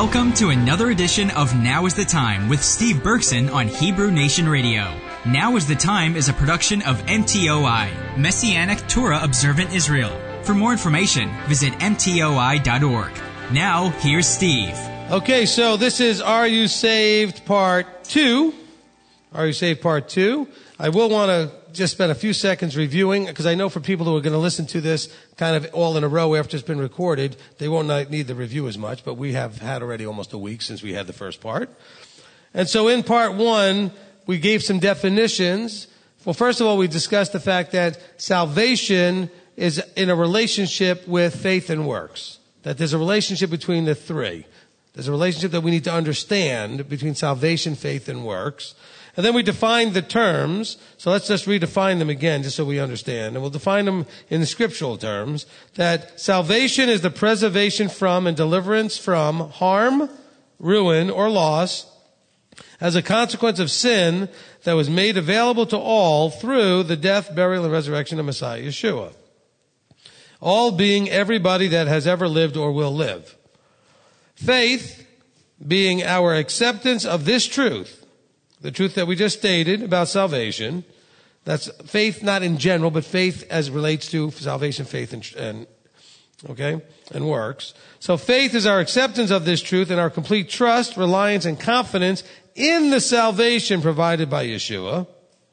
Welcome to another edition of Now is the Time with Steve Berkson on Hebrew Nation Radio. Now is the Time is a production of MTOI, Messianic Torah Observant Israel. For more information, visit mtoi.org. Now, here's Steve. Okay, so this is Are You Saved Part 2. Are You Saved Part 2. I will want to just spend a few seconds reviewing, because I know for people who are going to listen to this kind of all in a row after it's been recorded, they won't need the review as much, but we have had already almost a week since we had the first part. And so in Part 1, we gave some definitions. Well, first of all, we discussed the fact that salvation is in a relationship with faith and works. That there's a relationship between the three. There's a relationship that we need to understand between salvation, faith, and works. And then we defined the terms. So let's just redefine them again just so we understand. And we'll define them in the scriptural terms. That salvation is the preservation from and deliverance from harm, ruin, or loss as a consequence of sin that was made available to all through the death, burial, and resurrection of Messiah Yeshua. All being everybody that has ever lived or will live. Faith being our acceptance of this truth. The truth that we just stated about salvation. That's faith not in general, but faith as it relates to salvation, faith, and works. So faith is our acceptance of this truth and our complete trust, reliance, and confidence in the salvation provided by Yeshua.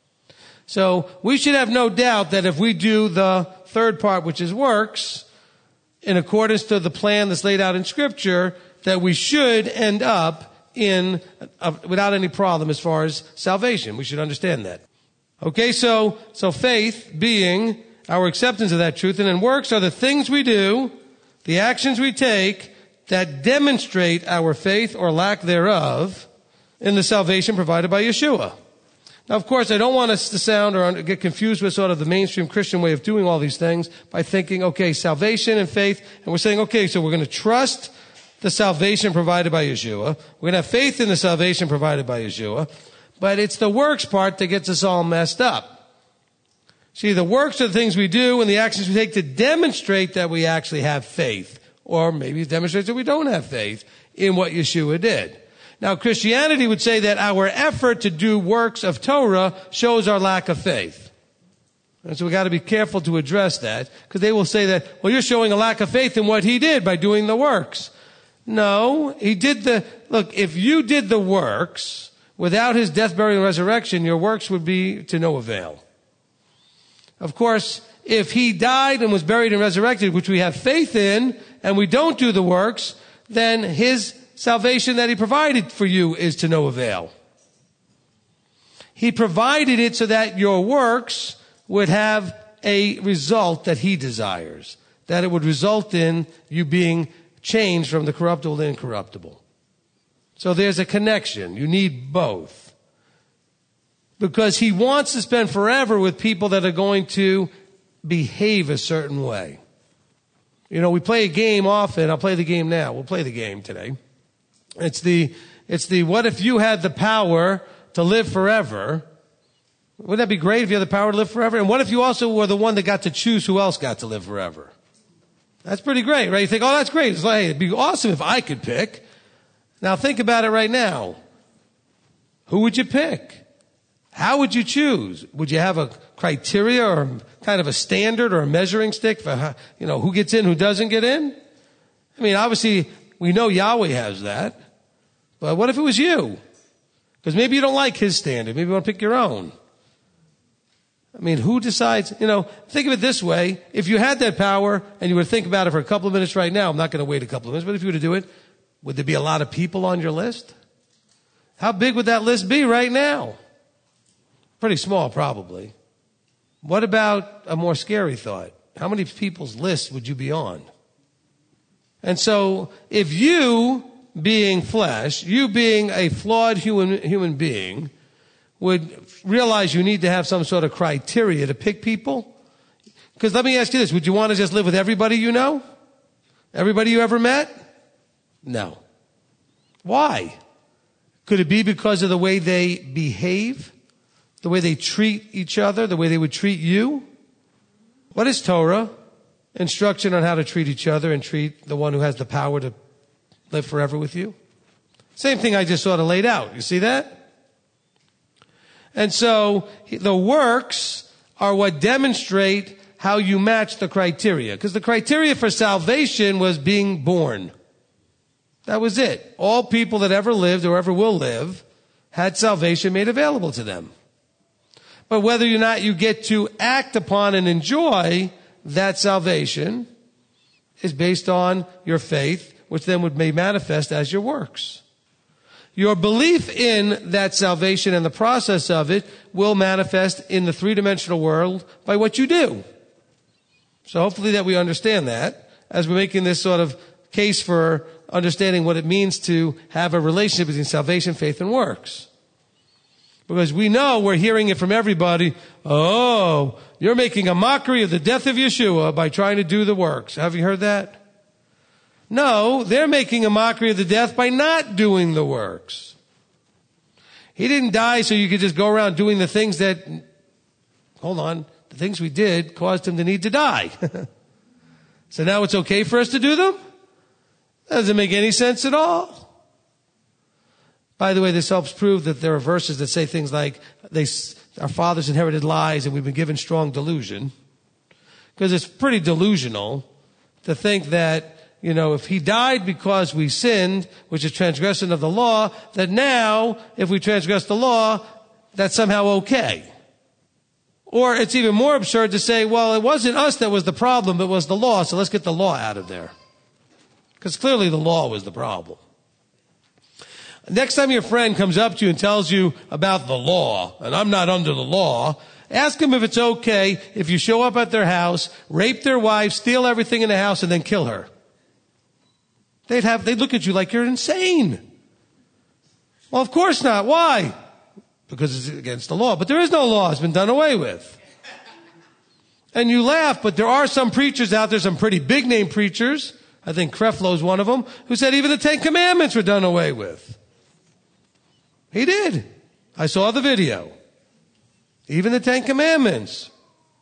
So we should have no doubt that if we do the third part, which is works, in accordance to the plan that's laid out in Scripture, that we should end up without any problem as far as salvation. We should understand that. Okay, so faith being our acceptance of that truth, and then works are the things we do, the actions we take that demonstrate our faith or lack thereof in the salvation provided by Yeshua. Now, of course, I don't want us to sound or get confused with sort of the mainstream Christian way of doing all these things by thinking, okay, salvation and faith, and we're saying, okay, so we're going to trust the salvation provided by Yeshua. We're going to have faith in the salvation provided by Yeshua. But it's the works part that gets us all messed up. See, the works are the things we do and the actions we take to demonstrate that we actually have faith. Or maybe it demonstrates that we don't have faith in what Yeshua did. Now, Christianity would say that our effort to do works of Torah shows our lack of faith. And so we got to be careful to address that, because they will say that, well, you're showing a lack of faith in what he did by doing the works. No, look, if you did the works without his death, burial, and resurrection, your works would be to no avail. Of course, if he died and was buried and resurrected, which we have faith in, and we don't do the works, then his salvation that he provided for you is to no avail. He provided it so that your works would have a result that he desires, that it would result in you being changed from the corruptible to incorruptible. So there's a connection. You need both. Because he wants to spend forever with people that are going to behave a certain way. You know, we play a game often. I'll play the game now. We'll play the game today. It's the what if you had the power to live forever? Wouldn't that be great if you had the power to live forever? And what if you also were the one that got to choose who else got to live forever? That's pretty great, right? You think, oh, that's great. It's like, hey, it'd be awesome if I could pick. Now think about it right now. Who would you pick? How would you choose? Would you have a criteria or kind of a standard or a measuring stick for, who gets in, who doesn't get in? I mean, obviously, we know Yahweh has that. But what if it was you? Because maybe you don't like his standard. Maybe you want to pick your own. I mean, who decides? Think of it this way. If you had that power and you were to think about it for a couple of minutes right now, I'm not going to wait a couple of minutes, but if you were to do it, would there be a lot of people on your list? How big would that list be right now? Pretty small, probably. What about a more scary thought? How many people's lists would you be on? And so, if you, being flesh, you being a flawed human being, would realize you need to have some sort of criteria to pick people? Because let me ask you this. Would you want to just live with everybody you know? Everybody you ever met? No. Why? Could it be because of the way they behave? The way they treat each other? The way they would treat you? What is Torah? Instruction on how to treat each other and treat the one who has the power to live forever with you. Same thing I just sort of laid out. You see that? And so the works are what demonstrate how you match the criteria. Because the criteria for salvation was being born. That was it. All people that ever lived or ever will live had salvation made available to them. But whether or not you get to act upon and enjoy that salvation is based on your faith, which then would be manifest as your works. Your belief in that salvation and the process of it will manifest in the three-dimensional world by what you do. So hopefully that we understand that as we're making this sort of case for understanding what it means to have a relationship between salvation, faith, and works. Because we know we're hearing it from everybody. Oh, you're making a mockery of the death of Yeshua by trying to do the works. Have you heard that? No, they're making a mockery of the death by not doing the works. He didn't die so you could just go around doing the things that, the things we did caused him to need to die. So now it's okay for us to do them? That doesn't make any sense at all. By the way, this helps prove that there are verses that say things like, our fathers inherited lies and we've been given strong delusion. Because it's pretty delusional to think that, if he died because we sinned, which is transgression of the law, that now, if we transgress the law, that's somehow okay. Or it's even more absurd to say, well, it wasn't us that was the problem, but it was the law, so let's get the law out of there. Because clearly the law was the problem. Next time your friend comes up to you and tells you about the law, and I'm not under the law, ask them if it's okay if you show up at their house, rape their wife, steal everything in the house, and then kill her. They'd look at you like you're insane. Well, of course not. Why? Because it's against the law. But there is no law. It's been done away with. And you laugh, but there are some preachers out there, some pretty big name preachers. I think Creflo's one of them, who said even the Ten Commandments were done away with. He did. I saw the even the Ten Commandments.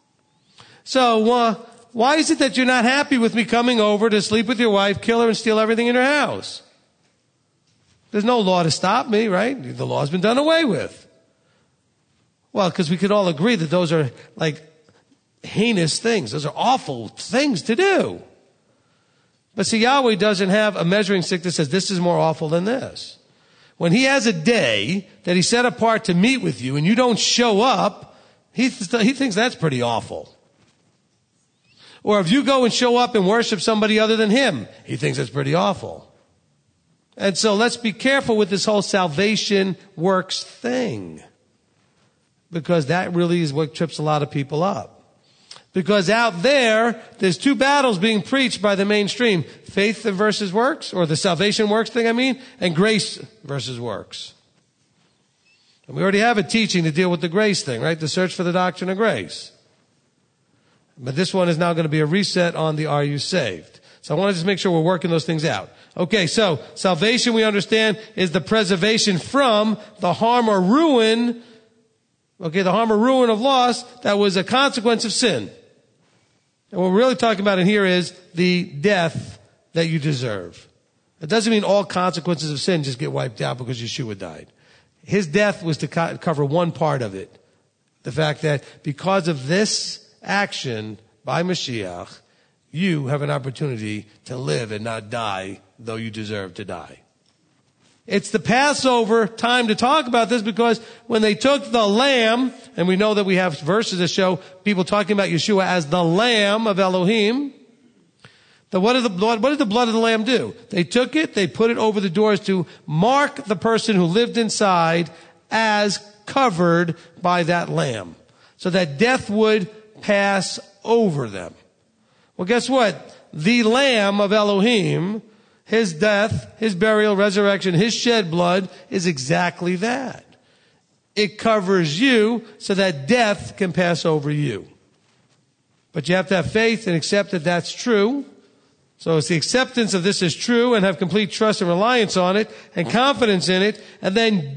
So, why is it that you're not happy with me coming over to sleep with your wife, kill her, and steal everything in her house? There's no law to stop me, right? The law's been done away with. Well, because we could all agree that those are like heinous things. Those are awful things to do. But see, Yahweh doesn't have a measuring stick that says this is more awful than this. When he has a day that he set apart to meet with you and you don't show up, he thinks that's pretty awful. Or if you go and show up and worship somebody other than him, he thinks that's pretty awful. And so let's be careful with this whole salvation works thing. Because that really is what trips a lot of people up. Because out there's two battles being preached by the mainstream. Faith versus works, or the salvation works thing, and grace versus works. And we already have a teaching to deal with the grace thing, right? The search for the doctrine of grace. But this one is now going to be a reset on the are you saved? So I want to just make sure we're working those things out. Okay, so salvation, we understand, is the preservation from the harm or ruin. Okay, the harm or ruin of loss that was a consequence of sin. And what we're really talking about in here is the death that you deserve. It doesn't mean all consequences of sin just get wiped out because Yeshua died. His death was to cover one part of it. The fact that because of this action by Mashiach, you have an opportunity to live and not die, though you deserve to die. It's the Passover time to talk about this because when they took the lamb, and we know that we have verses that show people talking about Yeshua as the Lamb of Elohim. What did the blood of the lamb do? They took it, they put it over the doors to mark the person who lived inside as covered by that lamb, so that death would pass over them. Well, guess what? The Lamb of Elohim, his death, his burial, resurrection, his shed blood is exactly that. It covers you so that death can pass over you. But you have to have faith and accept that that's true. So it's the acceptance of this is true and have complete trust and reliance on it and confidence in it, and then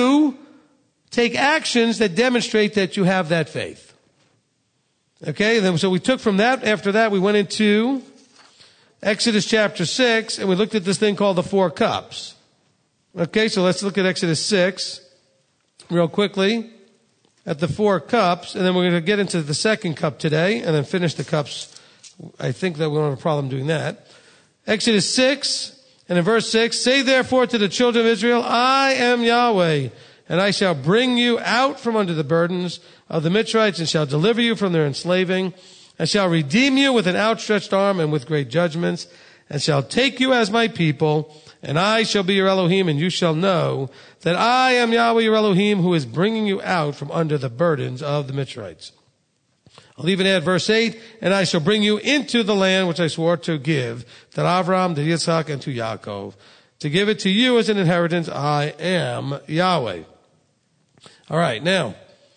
take actions that demonstrate that you have that faith. Okay, so we took from that. After that, we went into Exodus chapter 6, and we looked at this thing called the 4 cups. Okay, so let's look at Exodus 6 real quickly at the 4 cups, and then we're going to get into the second cup today and then finish the cups. I think that we don't have a problem doing that. Exodus 6, and in verse 6, say therefore to the children of Israel, I am Yahweh, and I shall bring you out from under the burdens of the Mitzrites, and shall deliver you from their enslaving, and shall redeem you with an outstretched arm and with great judgments, and shall take you as my people, and I shall be your Elohim, and you shall know that I am Yahweh your Elohim, who is bringing you out from under the burdens of the Mitzrites. I'll even add verse 8, and I shall bring you into the land which I swore to give to Abraham, to Yitzhak, and to Yaakov, to give it to you as an inheritance. I am Yahweh. All right, now,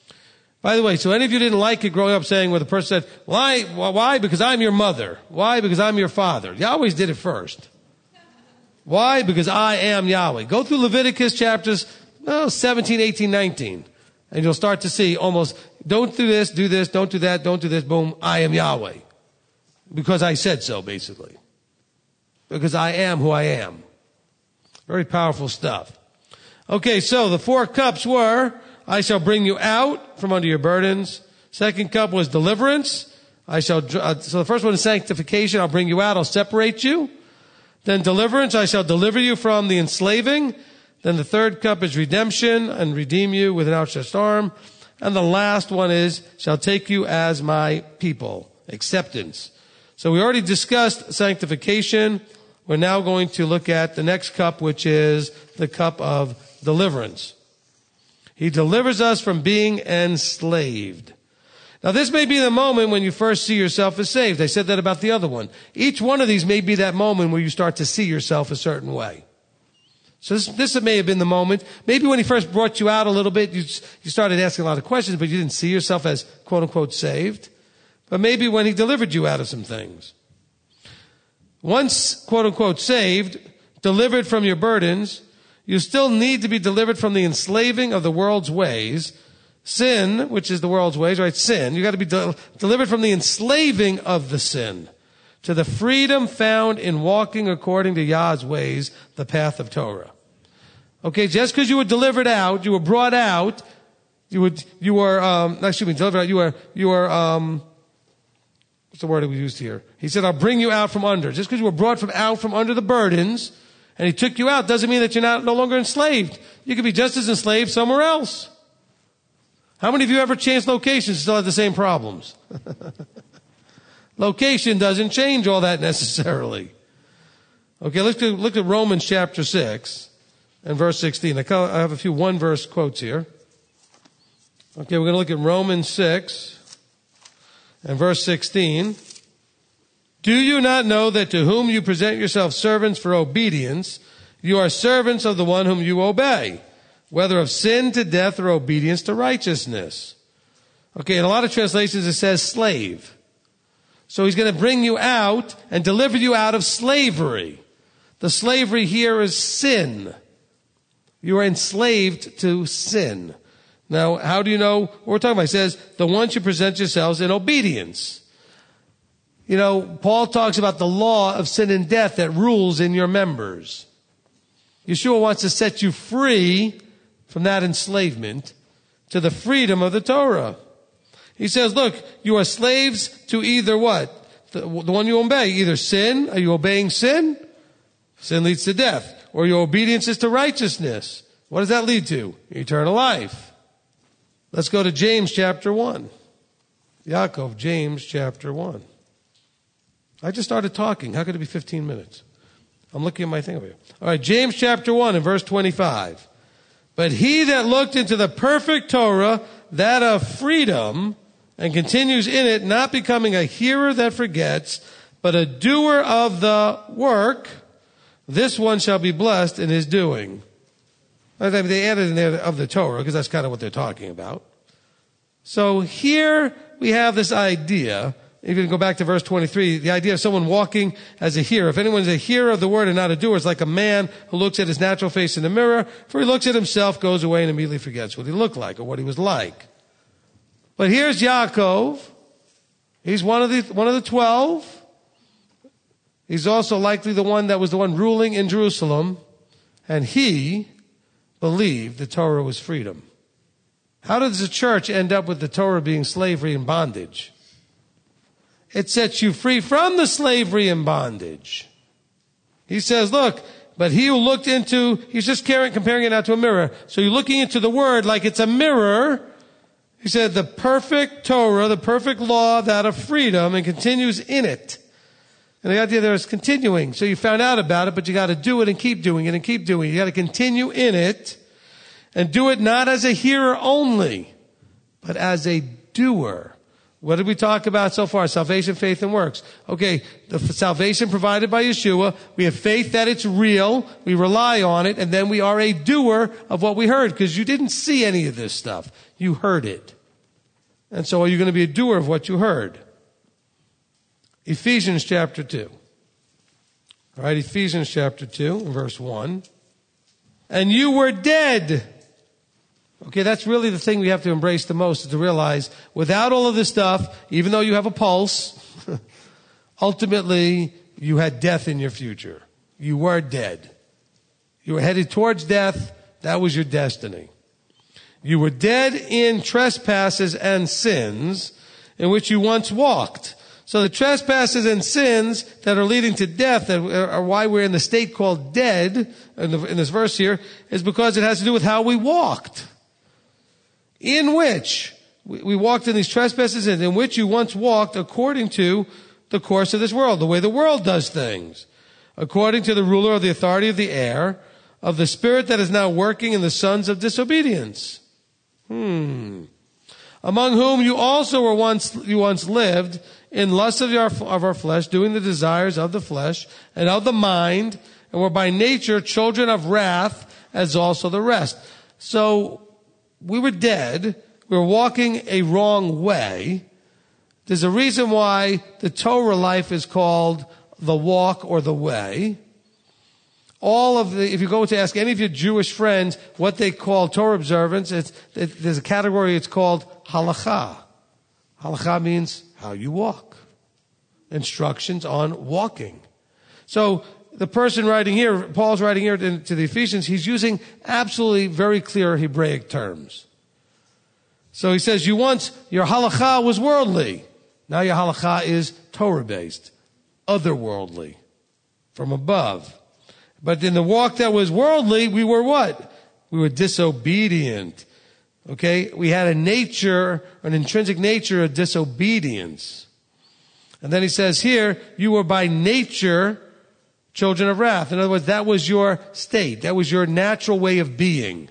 by the way, so any of you didn't like it growing up saying where the person said, why? Because I'm your mother. Why? Because I'm your father. Yahweh did it first. Why? Because I am Yahweh. Go through Leviticus chapters 17, 18, 19. And you'll start to see almost, don't do this, don't do that, don't do this, boom, I am Yahweh. Because I said so, basically. Because I am who I am. Very powerful stuff. Okay, so the 4 cups were, I shall bring you out from under your burdens. Second cup was deliverance. So the first one is sanctification. I'll bring you out, I'll separate you. Then deliverance, I shall deliver you from the enslaving. Then the third cup is redemption, and redeem you with an outstretched arm. And the last one is, shall take you as my people. Acceptance. So we already discussed sanctification. We're now going to look at the next cup, which is the cup of deliverance. He delivers us from being enslaved. Now this may be the moment when you first see yourself as saved. I said that about the other one. Each one of these may be that moment where you start to see yourself a certain way. So this may have been the moment. Maybe when he first brought you out a little bit, you started asking a lot of questions, but you didn't see yourself as quote unquote saved. But maybe when he delivered you out of some things. Once quote unquote saved, delivered from your burdens, you still need to be delivered from the enslaving of the world's ways. Sin, which is the world's ways, right? Sin. You got to be delivered from the enslaving of the sin to the freedom found in walking according to Yah's ways, the path of Torah. Okay, just because you were delivered out, you were brought out, delivered out, what's the word that we used here? He said, I'll bring you out from under. Just because you were brought out from under the burdens, and he took you out, doesn't mean that you're no longer enslaved. You could be just as enslaved somewhere else. How many of you ever changed locations and still have the same problems? Location doesn't change all that necessarily. Okay, let's look at Romans chapter 6 and verse 16. I have a few one-verse quotes here. Okay, we're going to look at Romans 6 and verse 16. Do you not know that to whom you present yourselves servants for obedience, you are servants of the one whom you obey, whether of sin to death or obedience to righteousness? Okay, in a lot of translations it says slave. So he's going to bring you out and deliver you out of slavery. The slavery here is sin. You are enslaved to sin. Now, how do you know what we're talking about? He says, the ones you present yourselves in obedience. You know, Paul talks about the law of sin and death that rules in your members. Yeshua wants to set you free from that enslavement to the freedom of the Torah. He says, look, you are slaves to either what? The one you obey. Either sin. Are you obeying sin? Sin leads to death. Or your obedience is to righteousness. What does that lead to? Eternal life. Let's go to James chapter 1. Yaakov, James chapter 1. I just started talking. How could it be 15 minutes? I'm looking at my thing over here. All right, James chapter 1 and verse 25. But he that looked into the perfect Torah, that of freedom, and continues in it, not becoming a hearer that forgets, but a doer of the work, this one shall be blessed in his doing. They added in there of the Torah, because that's kind of what they're talking about. So here we have this idea. If you go back to verse 23, the idea of someone walking as a hearer. If anyone's a hearer of the word and not a doer, it's like a man who looks at his natural face in the mirror, for he looks at himself, goes away, and immediately forgets what he looked like or what he was like. But here's Yaakov. He's one of the 12. He's also likely the one that was the one ruling in Jerusalem, and he believed the Torah was freedom. How does the church end up with the Torah being slavery and bondage? It sets you free from the slavery and bondage. He says, look, but he who looked into, he's just comparing it out to a mirror. So you're looking into the word like it's a mirror. He said the perfect Torah, the perfect law, that of freedom, and continues in it. And the idea there is continuing. So you found out about it, but you got to do it and keep doing it and keep doing it. You got to continue in it and do it not as a hearer only, but as a doer. What did we talk about so far? Salvation, faith, and works. Okay, the salvation provided by Yeshua. We have faith that it's real. We rely on it. And then we are a doer of what we heard, because you didn't see any of this stuff. You heard it. And so are you going to be a doer of what you heard? Ephesians chapter 2. All right, Ephesians chapter 2, verse 1. And you were dead. Okay, that's really the thing we have to embrace the most, is to realize without all of this stuff, even though you have a pulse, ultimately you had death in your future. You were dead. You were headed towards death. That was your destiny. You were dead in trespasses and sins in which you once walked. So the trespasses and sins that are leading to death, that are why we're in the state called dead in this verse here, is because it has to do with how we walked. In which we walked in these trespasses, and in which you once walked according to the course of this world, the way the world does things, according to the ruler of the authority of the air, of the spirit that is now working in the sons of disobedience. Among whom you also were once lived in lust of our flesh, doing the desires of the flesh and of the mind, and were by nature children of wrath, as also the rest. So we were dead. We were walking a wrong way. There's a reason why the Torah life is called the walk or the way. If you go to ask any of your Jewish friends what they call Torah observance, there's a category, it's called halakha. Halakha means how you walk. Instructions on walking. So the person writing here, Paul's writing here to the Ephesians, he's using absolutely very clear Hebraic terms. So he says, your halakha was worldly. Now your halakha is Torah-based, otherworldly, from above. But in the walk that was worldly, we were what? We were disobedient. Okay? We had an intrinsic nature of disobedience. And then he says here, you were by nature children of wrath. In other words, that was your state. That was your natural way of being.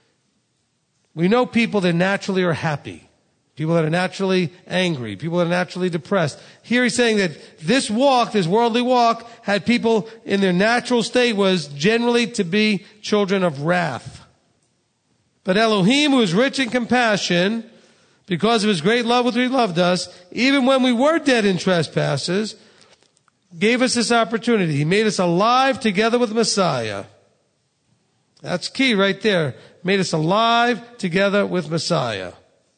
We know people that naturally are happy. People that are naturally angry. People that are naturally depressed. Here he's saying that this worldly walk, had people in their natural state was generally to be children of wrath. But Elohim, who is rich in compassion, because of his great love with which he loved us, even when we were dead in trespasses, gave us this opportunity. He made us alive together with Messiah. That's key right there. Made us alive together with Messiah.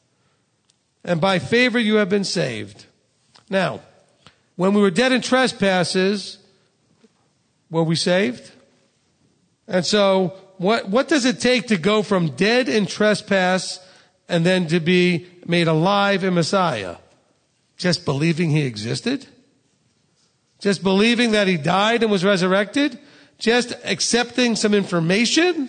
And by favor you have been saved. Now, when we were dead in trespasses, were we saved? And so, what does it take to go from dead in trespass and then to be made alive in Messiah? Just believing he existed? Just believing that he died and was resurrected? Just accepting some information?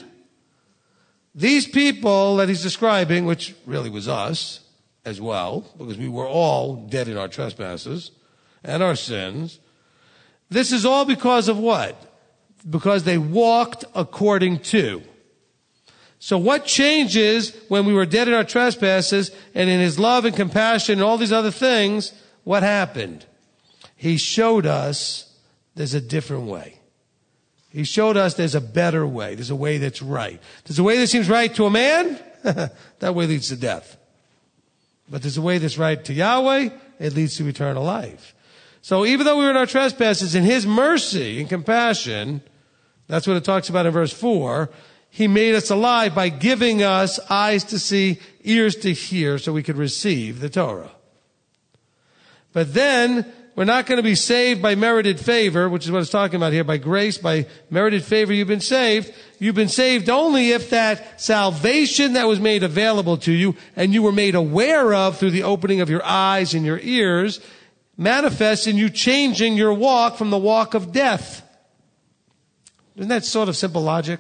These people that he's describing, which really was us as well, because we were all dead in our trespasses and our sins, this is all because of what? Because they walked according to. So what changes when we were dead in our trespasses, and in his love and compassion and all these other things, what happened? He showed us there's a different way. He showed us there's a better way. There's a way that's right. There's a way that seems right to a man. That way leads to death. But there's a way that's right to Yahweh. It leads to eternal life. So even though we were in our trespasses, in his mercy and compassion, that's what it talks about in verse 4, he made us alive by giving us eyes to see, ears to hear, so we could receive the Torah. But then we're not going to be saved by merited favor, which is what it's talking about here. By grace, by merited favor, you've been saved. You've been saved only if that salvation that was made available to you and you were made aware of through the opening of your eyes and your ears manifests in you changing your walk from the walk of death. Isn't that sort of simple logic?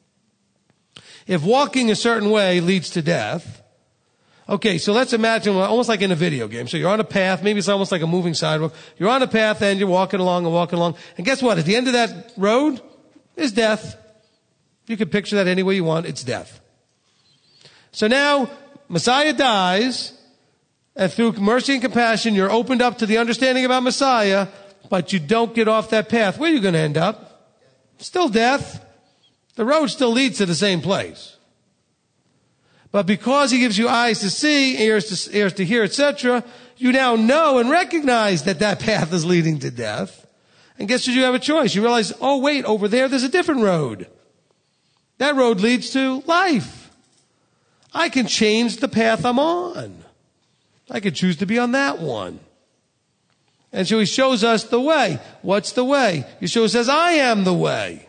If walking a certain way leads to death, okay, so let's imagine almost like in a video game. So you're on a path, maybe it's almost like a moving sidewalk. You're on a path and you're walking along. And guess what? At the end of that road is death. You can picture that any way you want. It's death. So now Messiah dies, and through mercy and compassion, you're opened up to the understanding about Messiah, but you don't get off that path. Where are you going to end up? Still death. The road still leads to the same place. But because he gives you eyes to see, ears to hear, etc., you now know and recognize that that path is leading to death. And guess what? You have a choice. You realize, oh wait, over there's a different road. That road leads to life. I can change the path I'm on. I could choose to be on that one. And so he shows us the way. What's the way? Yeshua says, I am the way.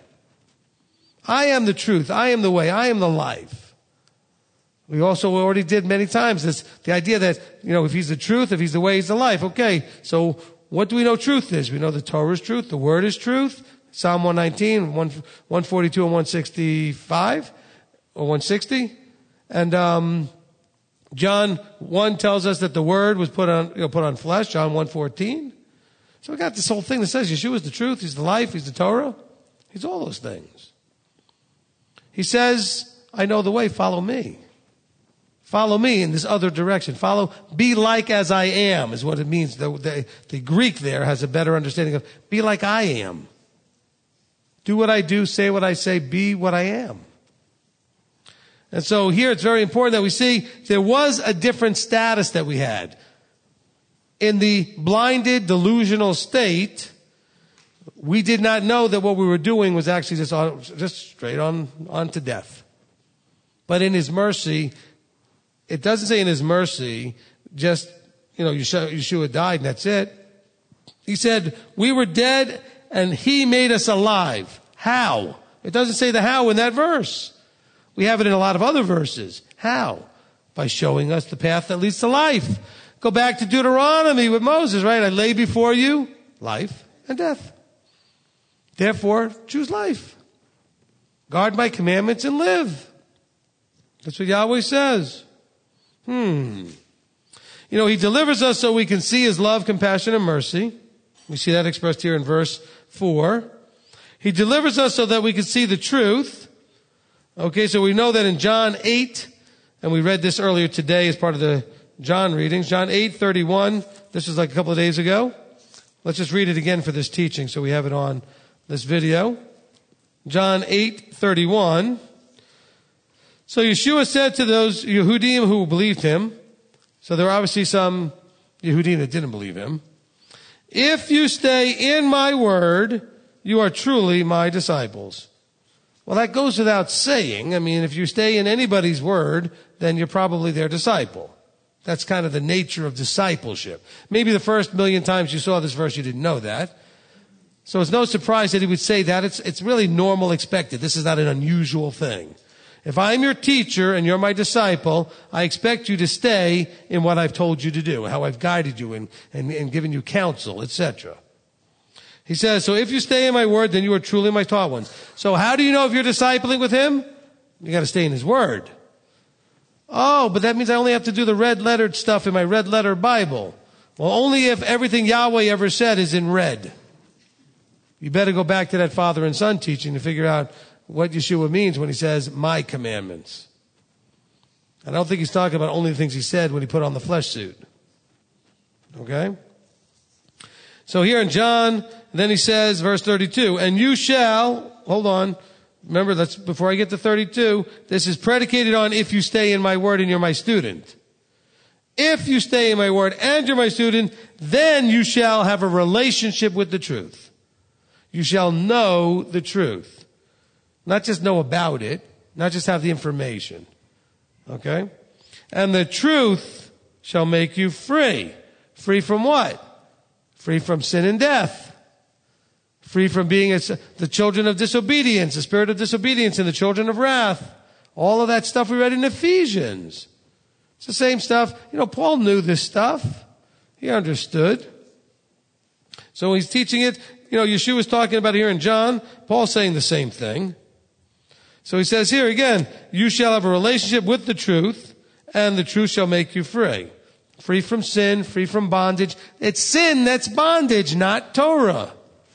I am the truth. I am the way. I am the life. We also already did many times this, the idea that, if he's the truth, if he's the way, he's the life. Okay, so what do we know truth is? We know the Torah is truth. The Word is truth. Psalm 119, 142 and 165, or 160. And John 1 tells us that the Word was put on flesh, John 1:14. So we got this whole thing that says Yeshua is the truth, he's the life, he's the Torah. He's all those things. He says, I know the way, follow me. Follow me in this other direction. Be like as I am is what it means. The Greek there has a better understanding of be like I am. Do what I do, say what I say, be what I am. And so here it's very important that we see there was a different status that we had. In the blinded, delusional state, we did not know that what we were doing was actually just straight on to death. But in his mercy, it doesn't say in his mercy, just, Yeshua died and that's it. He said, we were dead and he made us alive. How? It doesn't say the how in that verse. We have it in a lot of other verses. How? By showing us the path that leads to life. Go back to Deuteronomy with Moses, right? I lay before you life and death. Therefore, choose life. Guard my commandments and live. That's what Yahweh says. He delivers us so we can see his love, compassion, and mercy. We see that expressed here in verse 4. He delivers us so that we can see the truth. Okay, so we know that in John 8, and we read this earlier today as part of the John readings, John 8:31. This was like a couple of days ago. Let's just read it again for this teaching so we have it on this video. John 8:31. So Yeshua said to those Yehudim who believed him, so there were obviously some Yehudim that didn't believe him, if you stay in my word, you are truly my disciples. Well, that goes without saying. I mean, if you stay in anybody's word, then you're probably their disciple. That's kind of the nature of discipleship. Maybe the first million times you saw this verse, you didn't know that. So it's no surprise that he would say that. It's really normal, expected. This is not an unusual thing. If I'm your teacher and you're my disciple, I expect you to stay in what I've told you to do, how I've guided you and given you counsel, etc. He says, so if you stay in my word, then you are truly my taught ones. So how do you know if you're discipling with him? You got to stay in his word. Oh, but that means I only have to do the red-lettered stuff in my red-letter Bible. Well, only if everything Yahweh ever said is in red. You better go back to that father and son teaching to figure out what Yeshua means when he says, my commandments. I don't think he's talking about only the things he said when he put on the flesh suit. Okay? So here in John, then he says, verse 32, and you shall, hold on, remember that's before I get to 32, this is predicated on if you stay in my word and you're my student. If you stay in my word and you're my student, then you shall have a relationship with the truth. You shall know the truth. Not just know about it, not just have the information. Okay? And the truth shall make you free. Free from what? Free from sin and death. Free from being the children of disobedience, the spirit of disobedience, and the children of wrath. All of that stuff we read in Ephesians. It's the same stuff. Paul knew this stuff. He understood. So he's teaching it. Yeshua's talking about it here in John. Paul's saying the same thing. So he says here again, you shall have a relationship with the truth, and the truth shall make you free. Free from sin, free from bondage. It's sin that's bondage, not Torah.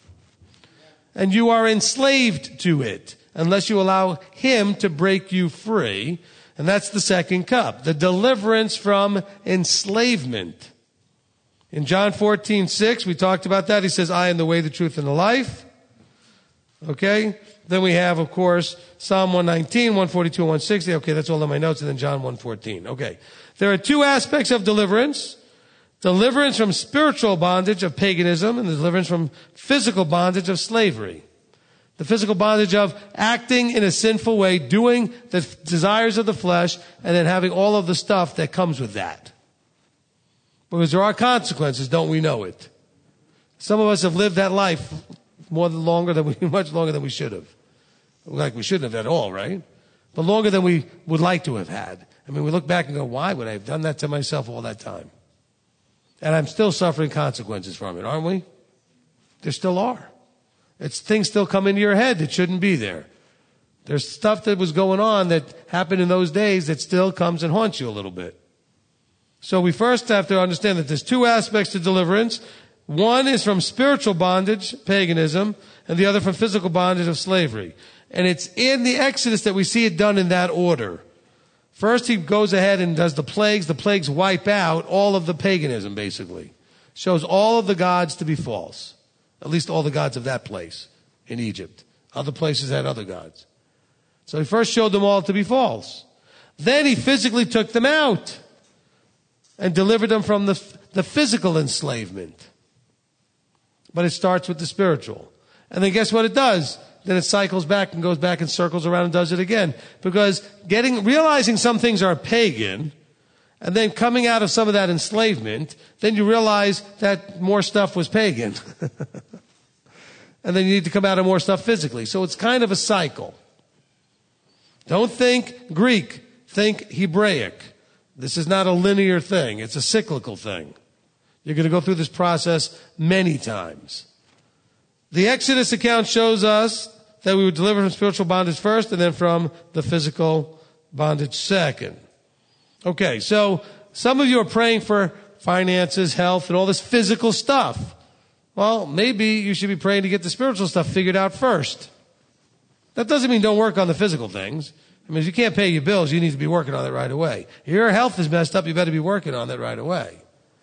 And you are enslaved to it unless you allow him to break you free. And that's the second cup, the deliverance from enslavement. In John 14:6, we talked about that. He says, I am the way, the truth, and the life. Okay? Then we have, of course, Psalm 119, 142, and 160. Okay, that's all in my notes. And then John 1:14. Okay. There are two aspects of deliverance. Deliverance from spiritual bondage of paganism and the deliverance from physical bondage of slavery. The physical bondage of acting in a sinful way, doing the desires of the flesh, and then having all of the stuff that comes with that. Because there are consequences, don't we know it? Some of us have lived that life much longer than we should have. Like we shouldn't have at all, right? But longer than we would like to have had. I mean, we look back and go, why would I have done that to myself all that time? And I'm still suffering consequences from it, aren't we? There still are. Things still come into your head that shouldn't be there. There's stuff that was going on that happened in those days that still comes and haunts you a little bit. So we first have to understand that there's two aspects to deliverance. One is from spiritual bondage, paganism, and the other from physical bondage of slavery. And it's in the Exodus that we see it done in that order. First, he goes ahead and does the plagues. The plagues wipe out all of the paganism, basically. Shows all of the gods to be false. At least all the gods of that place in Egypt. Other places had other gods. So he first showed them all to be false. Then he physically took them out and delivered them from the physical enslavement. But it starts with the spiritual. And then guess what it does? Then it cycles back and goes back and circles around and does it again. Because realizing some things are pagan, and then coming out of some of that enslavement, then you realize that more stuff was pagan. And then you need to come out of more stuff physically. So it's kind of a cycle. Don't think Greek, think Hebraic. This is not a linear thing. It's a cyclical thing. You're going to go through this process many times. The Exodus account shows us that we would deliver from spiritual bondage first and then from the physical bondage second. Okay, so some of you are praying for finances, health, and all this physical stuff. Well, maybe you should be praying to get the spiritual stuff figured out first. That doesn't mean don't work on the physical things. I mean, if you can't pay your bills, you need to be working on it right away. If your health is messed up, you better be working on that right away.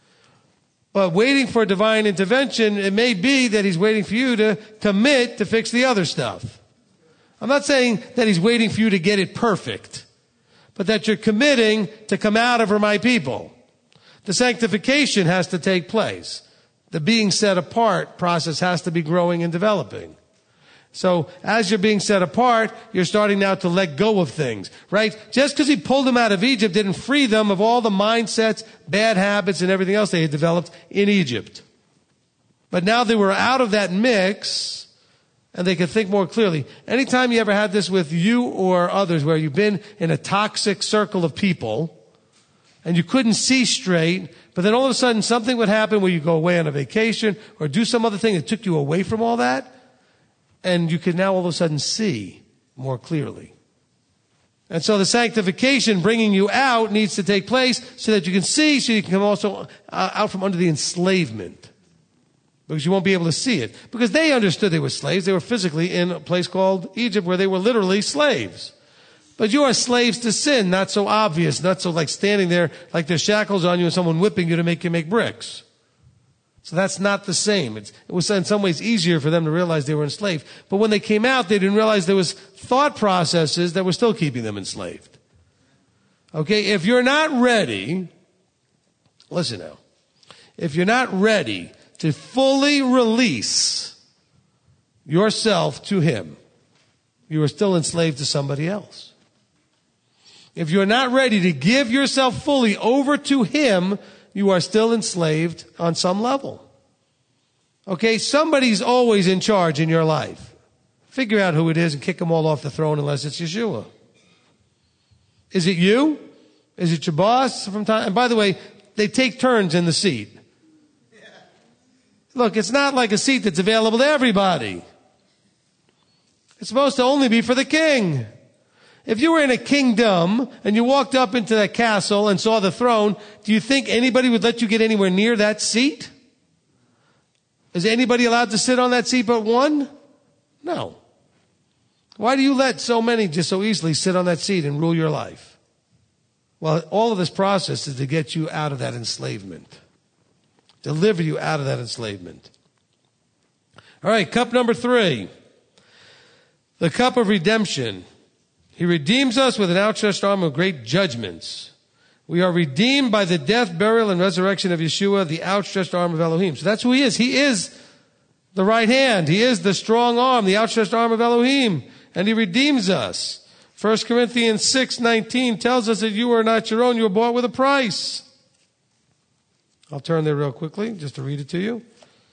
But waiting for divine intervention, it may be that he's waiting for you to commit to fix the other stuff. I'm not saying that he's waiting for you to get it perfect, but that you're committing to come out of her, my people. The sanctification has to take place. The being set apart process has to be growing and developing. So as you're being set apart, you're starting now to let go of things, right? Just because he pulled them out of Egypt didn't free them of all the mindsets, bad habits, and everything else they had developed in Egypt. But now they were out of that mix, and they could think more clearly. Anytime you ever had this with you or others where you've been in a toxic circle of people, and you couldn't see straight, but then all of a sudden something would happen where you go away on a vacation or do some other thing that took you away from all that, and you can now all of a sudden see more clearly. And so the sanctification, bringing you out, needs to take place so that you can see, so you can come also out from under the enslavement. Because you won't be able to see it. Because they understood they were slaves. They were physically in a place called Egypt where they were literally slaves. But you are slaves to sin, not so obvious, not so like standing there like there's shackles on you and someone whipping you to make you make bricks. So that's not the same. It was in some ways easier for them to realize they were enslaved. But when they came out, they didn't realize there was thought processes that were still keeping them enslaved. Okay, if you're not ready, listen now. If you're not ready to fully release yourself to him, you are still enslaved to somebody else. If you're not ready to give yourself fully over to him, you are still enslaved on some level. Okay, somebody's always in charge in your life. Figure out who it is and kick them all off the throne unless it's Yeshua. Is it you? Is it your boss from time? And by the way, they take turns in the seat. Look, it's not like a seat that's available to everybody. It's supposed to only be for the king. If you were in a kingdom and you walked up into that castle and saw the throne, do you think anybody would let you get anywhere near that seat? Is anybody allowed to sit on that seat but one? No. Why do you let so many just so easily sit on that seat and rule your life? Well, all of this process is to get you out of that enslavement. Deliver you out of that enslavement. All right, cup number 3. The cup of redemption. He redeems us with an outstretched arm of great judgments. We are redeemed by the death, burial, and resurrection of Yeshua, the outstretched arm of Elohim. So that's who he is. He is the right hand. He is the strong arm, the outstretched arm of Elohim. And he redeems us. 1 Corinthians 6:19 tells us that you are not your own. You were bought with a price. I'll turn there real quickly just to read it to you.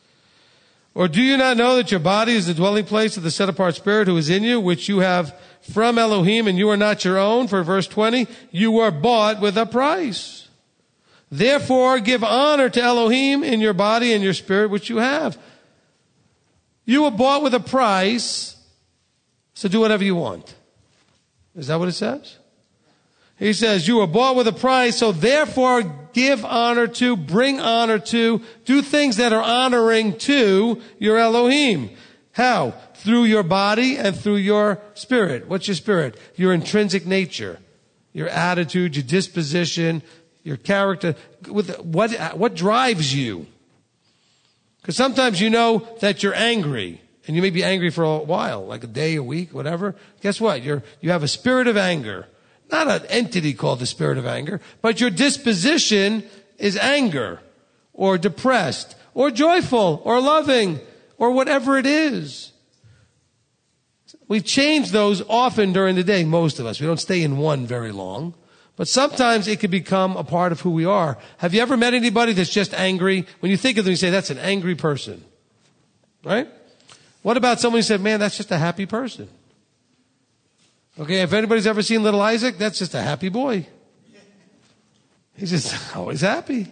Or do you not know that your body is the dwelling place of the set-apart Spirit who is in you, which you have from Elohim, and you are not your own? For verse 20, you were bought with a price. Therefore, give honor to Elohim in your body and your spirit, which you have. You were bought with a price, so do whatever you want. Is that what it says? He says, you were bought with a price, so therefore give honor to, bring honor to, do things that are honoring to your Elohim. How? Through your body and through your spirit. What's your spirit? Your intrinsic nature, your attitude, your disposition, your character. What drives you? Because sometimes you know that you're angry, and you may be angry for a while, like a day, a week, whatever. Guess what? You have a spirit of anger. Not an entity called the spirit of anger, but your disposition is anger, or depressed, or joyful, or loving, or whatever it is. We change those often during the day, most of us. We don't stay in one very long. But sometimes it can become a part of who we are. Have you ever met anybody that's just angry? When you think of them, you say, that's an angry person. Right? What about someone who said, man, that's just a happy person? Okay, if anybody's ever seen little Isaac, that's just a happy boy. He's just always happy.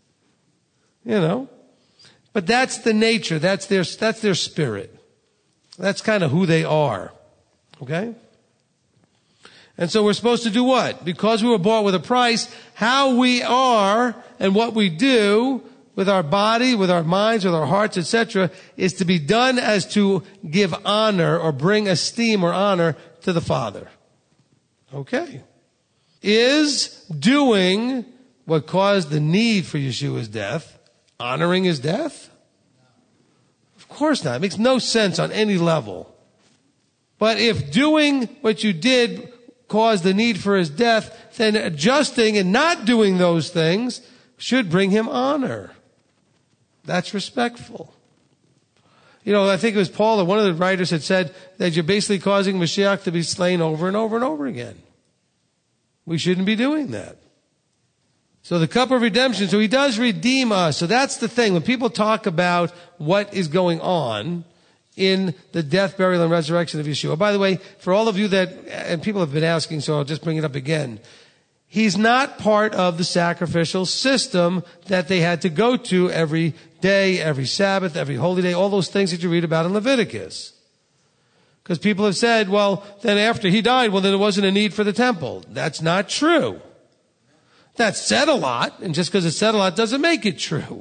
You know. But that's the nature. That's their spirit. That's kind of who they are. Okay? And so we're supposed to do what? Because we were bought with a price, how we are and what we do with our body, with our minds, with our hearts, etc., is to be done as to give honor or bring esteem or honor to the Father. Okay. Is doing what caused the need for Yeshua's death honoring his death? Of course not. It makes no sense on any level. But if doing what you did caused the need for his death, then adjusting and not doing those things should bring him honor. That's respectful. You know, I think it was Paul, or one of the writers had said that you're basically causing Mashiach to be slain over and over and over again. We shouldn't be doing that. So the cup of redemption, so he does redeem us. So that's the thing. When people talk about what is going on in the death, burial, and resurrection of Yeshua. By the way, for all of you that, and people have been asking, so I'll just bring it up again. He's not part of the sacrificial system that they had to go to every day, every Sabbath, every holy day, all those things that you read about in Leviticus. Because people have said, well, then after he died, well, then there wasn't a need for the temple. That's not true. That's said a lot, and just because it's said a lot doesn't make it true.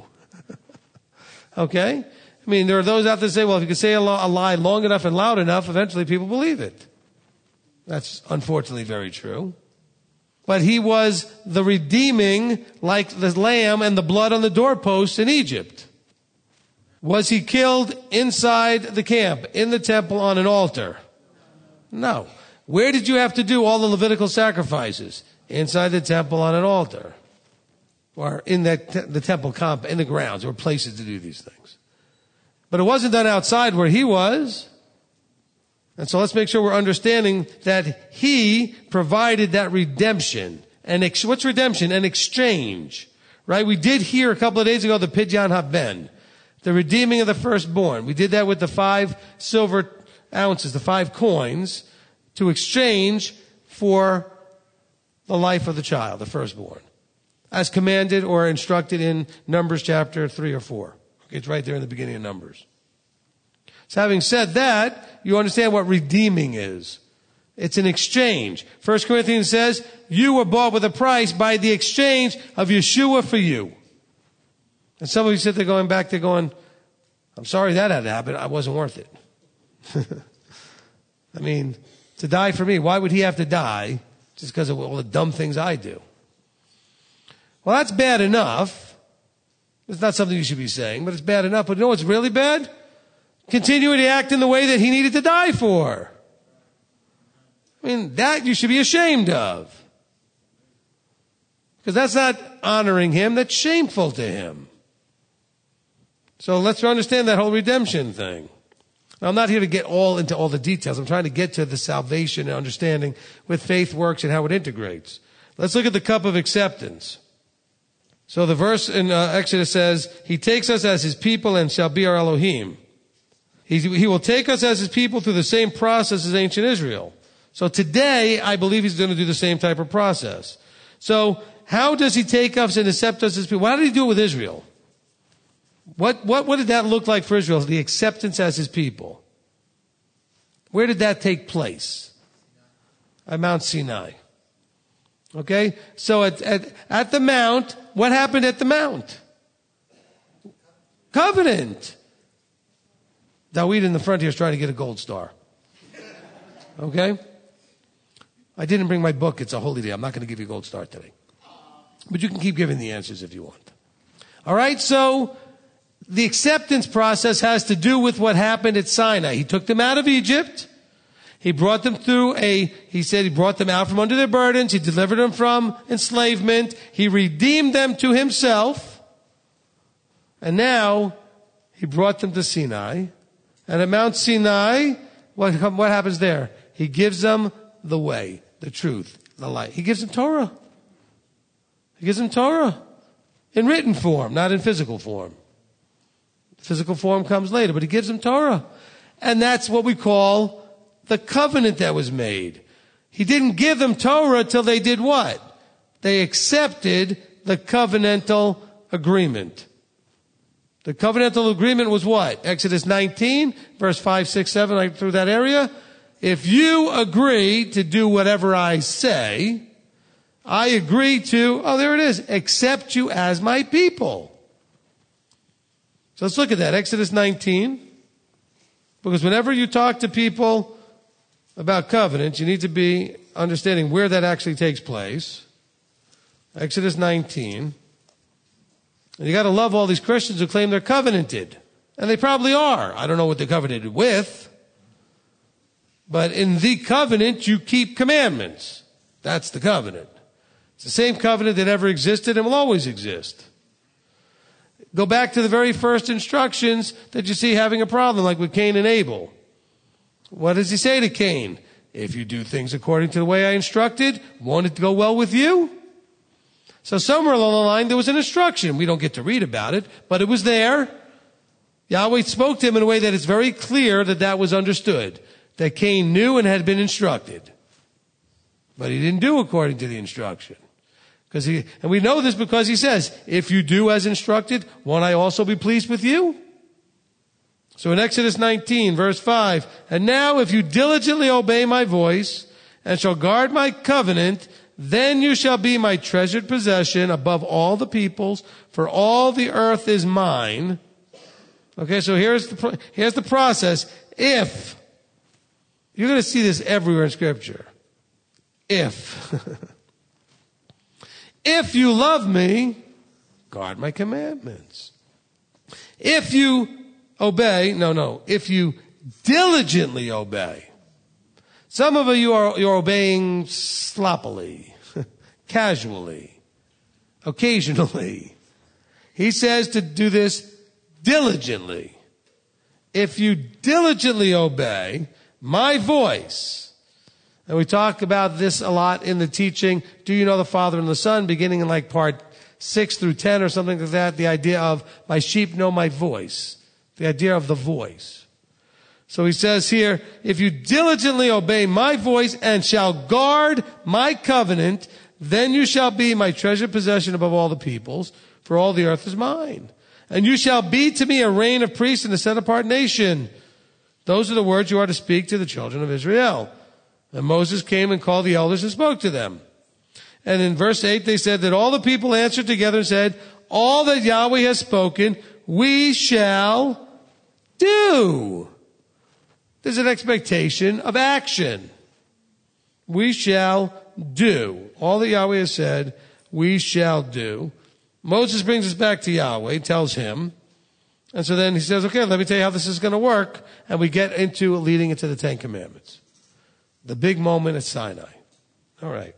Okay? I mean, there are those out there that say, well, if you can say a lie long enough and loud enough, eventually people believe it. That's unfortunately very true. But he was the redeeming, like the lamb and the blood on the doorposts in Egypt. Was he killed inside the camp, in the temple, on an altar? No. Where did you have to do all the Levitical sacrifices? Inside the temple on an altar. Or in the temple comp, in the grounds. There were places to do these things. But it wasn't done outside where he was. And so let's make sure we're understanding that he provided that redemption. And what's redemption? An exchange. Right? We did hear a couple of days ago the Pidyon Haben. the redeeming of the firstborn. We did that with the 5 silver ounces, the 5 coins, to exchange for the life of the child, the firstborn, as commanded or instructed in Numbers chapter 3 or 4. Okay, it's right there in the beginning of Numbers. So having said that, you understand what redeeming is. It's an exchange. 1 Corinthians says, you were bought with a price by the exchange of Yeshua for you. And some of you sit there going back there going, I'm sorry that had to happen. I wasn't worth it. I mean, to die for me, why would he have to die just because of all the dumb things I do? Well, that's bad enough. It's not something you should be saying, but it's bad enough. But you know what's really bad? Continuing to act in the way that he needed to die for. I mean, that you should be ashamed of. Because that's not honoring him, that's shameful to him. So let's understand that whole redemption thing. Now, I'm not here to get into all the details. I'm trying to get to the salvation and understanding with faith works and how it integrates. Let's look at the cup of acceptance. So the verse in Exodus says, he takes us as his people and shall be our Elohim. He will take us as his people through the same process as ancient Israel. So today, I believe he's going to do the same type of process. So how does he take us and accept us as people? Why did he do it with Israel? What did that look like for Israel, the acceptance as his people? Where did that take place? At Mount Sinai. Okay? So at the Mount, what happened at the Mount? Covenant. Dawid in the front here is trying to get a gold star. Okay? I didn't bring my book. It's a holy day. I'm not going to give you a gold star today. But you can keep giving the answers if you want. All right? So the acceptance process has to do with what happened at Sinai. He took them out of Egypt. He brought them he brought them out from under their burdens. He delivered them from enslavement. He redeemed them to himself. And now he brought them to Sinai. And at Mount Sinai, what happens there? He gives them the way, the truth, the light. He gives them Torah. He gives them Torah in written form, not in physical form. Physical form comes later, but he gives them Torah. And that's what we call the covenant that was made. He didn't give them Torah till they did what? They accepted the covenantal agreement. The covenantal agreement was what? Exodus 19, verse 5, 6, 7, like through that area. If you agree to do whatever I say, I agree to, there it is, accept you as my people. So let's look at that. Exodus 19. Because whenever you talk to people about covenants, you need to be understanding where that actually takes place. Exodus 19. And you got to love all these Christians who claim they're covenanted. And they probably are. I don't know what they're covenanted with. But in the covenant, you keep commandments. That's the covenant. It's the same covenant that ever existed and will always exist. Go back to the very first instructions that you see having a problem, like with Cain and Abel. What does he say to Cain? If you do things according to the way I instructed, won't it go well with you? So somewhere along the line, there was an instruction. We don't get to read about it, but it was there. Yahweh spoke to him in a way that it's very clear that was understood, that Cain knew and had been instructed. But he didn't do according to the instruction. And we know this because he says, if you do as instructed, won't I also be pleased with you? So in Exodus 19, verse 5, and now if you diligently obey my voice and shall guard my covenant, then you shall be my treasured possession above all the peoples, for all the earth is mine. Okay, so here's the process. If, you're going to see this everywhere in Scripture. If you love me, guard my commandments. If you obey, if you diligently obey. Some of you you're obeying sloppily, casually, occasionally. He says to do this diligently. If you diligently obey my voice, and we talk about this a lot in the teaching, Do You Know the Father and the Son, beginning in like part 6 through 10 or something like that, the idea of my sheep know my voice, the idea of the voice. So he says here, if you diligently obey my voice and shall guard my covenant, then you shall be my treasured possession above all the peoples, for all the earth is mine. And you shall be to me a reign of priests and a set apart nation. Those are the words you are to speak to the children of Israel. And Moses came and called the elders and spoke to them. And in verse 8 they said that all the people answered together and said, all that Yahweh has spoken, we shall do. There's an expectation of action. We shall do. All that Yahweh has said, we shall do. Moses brings us back to Yahweh, tells him. And so then he says, okay, let me tell you how this is going to work. And we get into leading into the Ten Commandments. The big moment at Sinai. All right.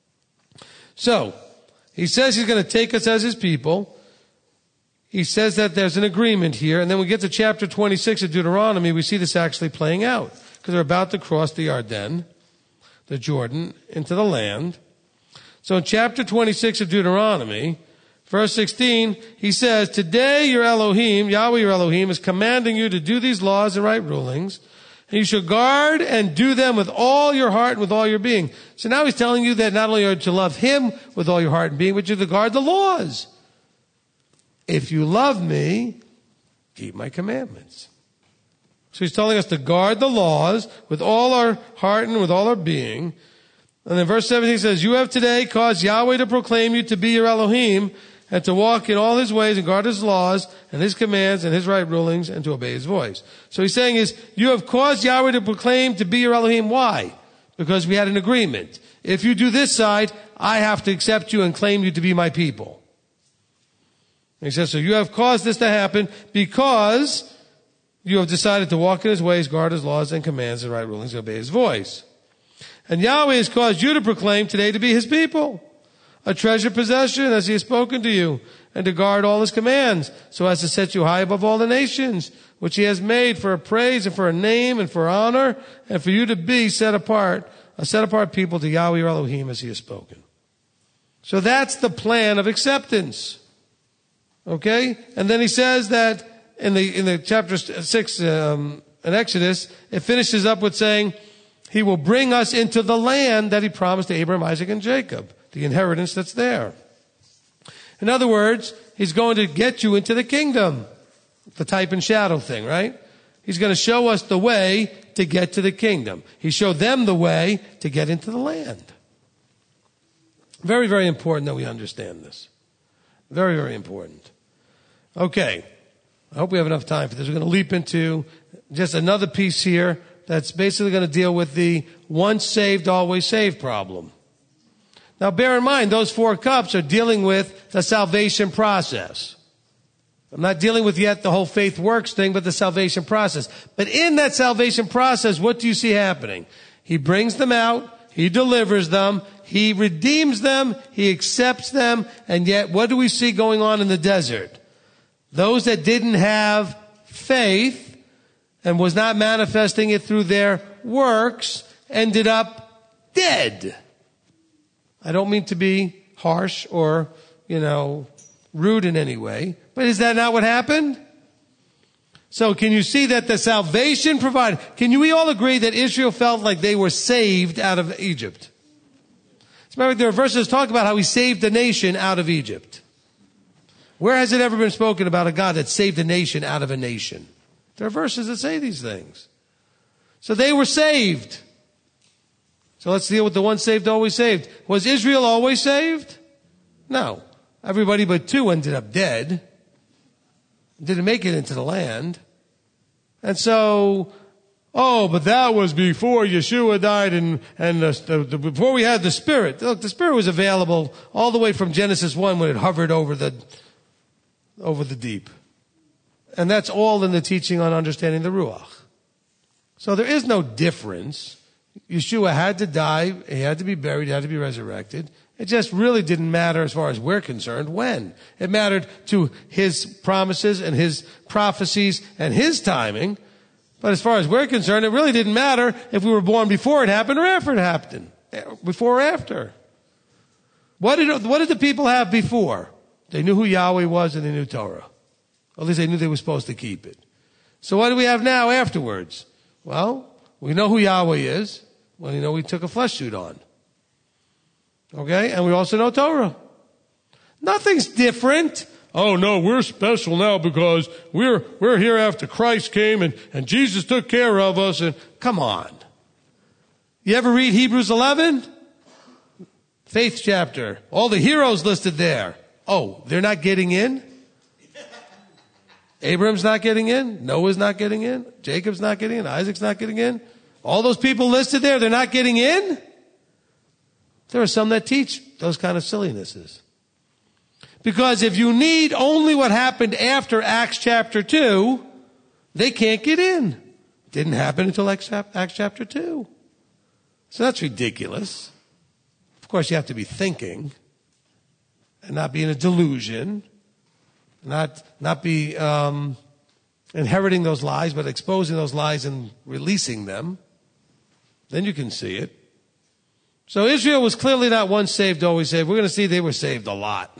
So, he says he's going to take us as his people. He says that there's an agreement here. And then we get to chapter 26 of Deuteronomy. We see this actually playing out. Because they're about to cross the Jordan, the Jordan, into the land. So in chapter 26 of Deuteronomy, verse 16, he says, today your Elohim, Yahweh your Elohim, is commanding you to do these laws and right rulings. And you shall guard and do them with all your heart and with all your being. So now he's telling you that not only are you to love him with all your heart and being, but you're to guard the laws. If you love me, keep my commandments. So he's telling us to guard the laws with all our heart and with all our being. And then verse 17 says, you have today caused Yahweh to proclaim you to be your Elohim and to walk in all his ways and guard his laws and his commands and his right rulings and to obey his voice. So he's saying is, you have caused Yahweh to proclaim to be your Elohim. Why? Because we had an agreement. If you do this side, I have to accept you and claim you to be my people. And he says, so you have caused this to happen because you have decided to walk in his ways, guard his laws and commands and right rulings, and obey his voice. And Yahweh has caused you to proclaim today to be his people, a treasured possession as he has spoken to you, and to guard all his commands, so as to set you high above all the nations, which he has made for a praise and for a name and for honor, and for you to be set apart, a set apart people to Yahweh your Elohim as he has spoken. So that's the plan of acceptance. Okay? And then he says that in the chapter 6 in Exodus, it finishes up with saying, he will bring us into the land that he promised to Abraham, Isaac, and Jacob, the inheritance that's there. In other words, he's going to get you into the kingdom. The type and shadow thing, right? He's going to show us the way to get to the kingdom. He showed them the way to get into the land. Very, very important that we understand this. Very, very important. Okay. I hope we have enough time for this. We're going to leap into just another piece here that's basically going to deal with the once saved, always saved problem. Now bear in mind, those 4 cups are dealing with the salvation process. I'm not dealing with yet the whole faith works thing, but the salvation process. But in that salvation process, what do you see happening? He brings them out, he delivers them, he redeems them, he accepts them, and yet what do we see going on in the desert? Those that didn't have faith and was not manifesting it through their works ended up dead. I don't mean to be harsh or, rude in any way, but is that not what happened? So can you see that the salvation provided, we all agree that Israel felt like they were saved out of Egypt? As a matter of fact, there are verses that talk about how he saved the nation out of Egypt. Where has it ever been spoken about a God that saved a nation out of a nation? There are verses that say these things. So they were saved. So let's deal with the once saved, always saved. Was Israel always saved? No. Everybody but 2 ended up dead. Didn't make it into the land. And so, but that was before Yeshua died and before we had the Spirit. Look, the Spirit was available all the way from Genesis 1 when it hovered over the deep. And that's all in the teaching on understanding the Ruach. So there is no difference. Yeshua had to die, he had to be buried, he had to be resurrected. It just really didn't matter as far as we're concerned when. It mattered to his promises and his prophecies and his timing. But as far as we're concerned, it really didn't matter if we were born before it happened or after it happened. Before or after. What did the people have before? They knew who Yahweh was and they knew Torah. At least they knew they were supposed to keep it. So what do we have now afterwards? Well, we know who Yahweh is. Well, you know, we took a flesh suit on. Okay? And we also know Torah. Nothing's different. Oh no, we're special now because we're here after Christ came and Jesus took care of us. And come on. You ever read Hebrews 11? Faith chapter. All the heroes listed there. Oh, they're not getting in? Abraham's not getting in. Noah's not getting in. Jacob's not getting in. Isaac's not getting in. All those people listed there, they're not getting in? There are some that teach those kind of sillinesses. Because if you need only what happened after Acts chapter 2, they can't get in. Didn't happen until Acts chapter 2. So that's ridiculous. Of course, you have to be thinking and not be in a delusion, not be inheriting those lies, but exposing those lies and releasing them. Then you can see it. So Israel was clearly not once saved, always saved. We're going to see they were saved a lot.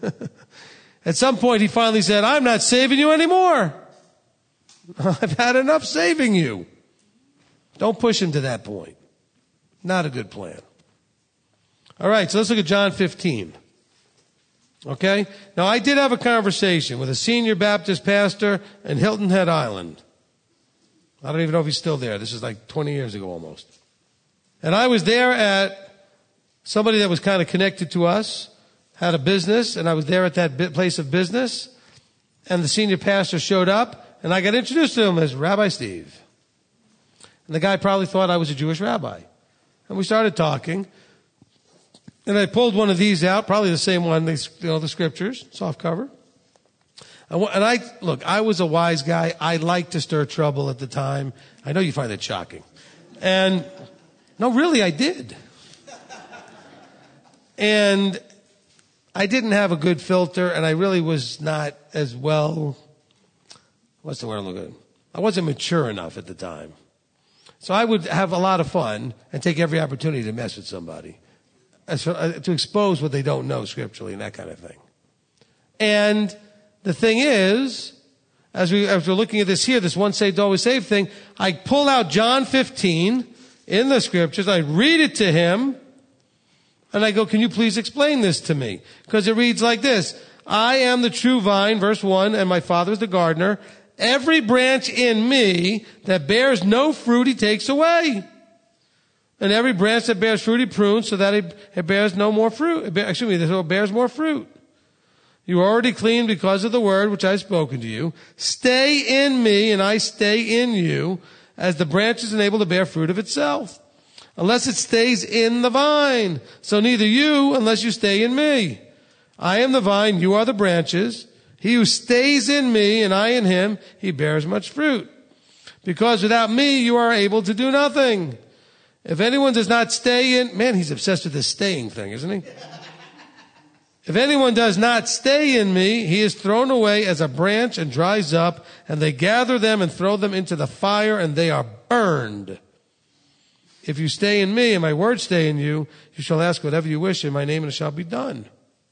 At some point, he finally said, I'm not saving you anymore. I've had enough saving you. Don't push him to that point. Not a good plan. All right, so let's look at John 15. Okay? Now, I did have a conversation with a senior Baptist pastor in Hilton Head Island. I don't even know if he's still there. This is like 20 years ago almost. And I was there at somebody that was kind of connected to us, had a business, and I was there at that place of business. And the senior pastor showed up, and I got introduced to him as Rabbi Steve. And the guy probably thought I was a Jewish rabbi. And we started talking. And I pulled one of these out, probably the same one, the scriptures, soft cover. And I was a wise guy. I liked to stir trouble at the time. I know you find that shocking. And no, really, I did. And I didn't have a good filter, and I really was not as well, what's the word I'm looking at? I wasn't mature enough at the time. So I would have a lot of fun and take every opportunity to mess with somebody, to expose what they don't know scripturally and that kind of thing. And the thing is, as we're looking at this here, this once saved, always saved thing, I pull out John 15 in the scriptures, I read it to him, and I go, can you please explain this to me? Because it reads like this: I am the true vine, verse 1, and my Father is the gardener. Every branch in me that bears no fruit, he takes away. And every branch that bears fruit, he prunes so that it bears no more fruit. So it bears more fruit. You are already clean because of the word which I have spoken to you. Stay in me, and I stay in you, as the branch is unable to bear fruit of itself, unless it stays in the vine. So neither you, unless you stay in me. I am the vine, you are the branches. He who stays in me, and I in him, he bears much fruit. Because without me, you are able to do nothing. If anyone does not stay in, man, he's obsessed with this staying thing, isn't he? If anyone does not stay in me, he is thrown away as a branch and dries up, and they gather them and throw them into the fire, and they are burned. If you stay in me, and my words stay in you, you shall ask whatever you wish in my name, and it shall be done.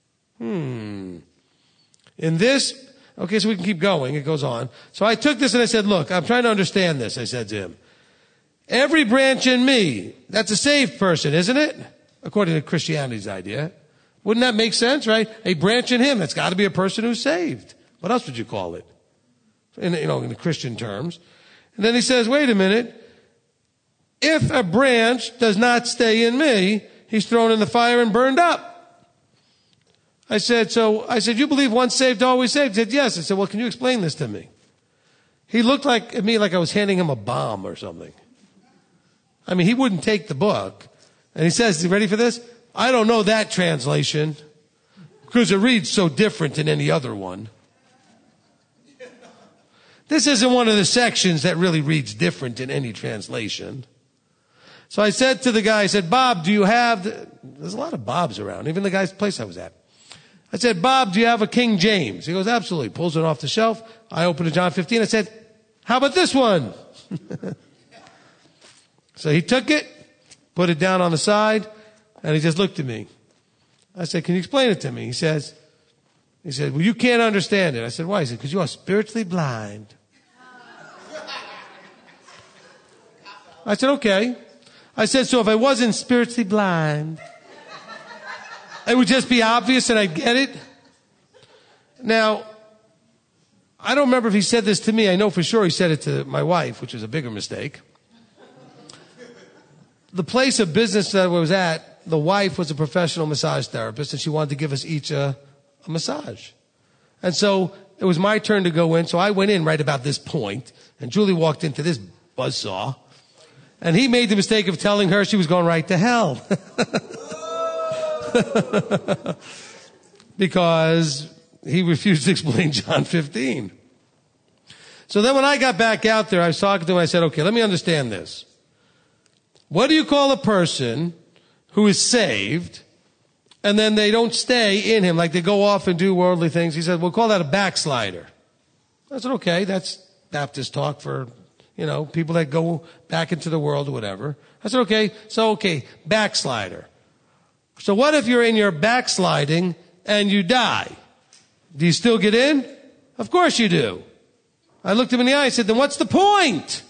In this, okay, so we can keep going. It goes on. So I took this and I said, look, I'm trying to understand this, I said to him. Every branch in me, that's a saved person, isn't it? According to Christianity's idea. Wouldn't that make sense, right? A branch in him, that's got to be a person who's saved. What else would you call it? In the Christian terms. And then he says, wait a minute. If a branch does not stay in me, he's thrown in the fire and burned up. I said, you believe once saved, always saved? He said, yes. I said, well, can you explain this to me? He looked at me like I was handing him a bomb or something. I mean, he wouldn't take the book. And he says, you ready for this? I don't know that translation because it reads so different than any other one. This isn't one of the sections that really reads different in any translation. So I said to the guy, I said, Bob, do you have, there's a lot of Bobs around, even the guy's place I was at. I said, Bob, do you have a King James? He goes, absolutely. Pulls it off the shelf. I opened to John 15. I said, how about this one? So he took it, put it down on the side, and he just looked at me. I said, can you explain it to me? He says, He said, well, you can't understand it. I said, why? He said, because you are spiritually blind. I said, okay. I said, so if I wasn't spiritually blind, it would just be obvious and I'd get it. Now, I don't remember if he said this to me. I know for sure he said it to my wife, which was a bigger mistake. The place of business that I was at, the wife was a professional massage therapist, and she wanted to give us each a massage. And so it was my turn to go in, so I went in right about this point, and Julie walked into this buzzsaw, and he made the mistake of telling her she was going right to hell. Because he refused to explain John 15. So then when I got back out there, I was talking to him, I said, okay, let me understand this. What do you call a person who is saved and then they don't stay in him, like they go off and do worldly things? He said, we'll call that a backslider. I said, okay, that's Baptist talk for, people that go back into the world or whatever. I said, okay, backslider. So what if you're in your backsliding and you die? Do you still get in? Of course you do. I looked him in the eye and said, then what's the point?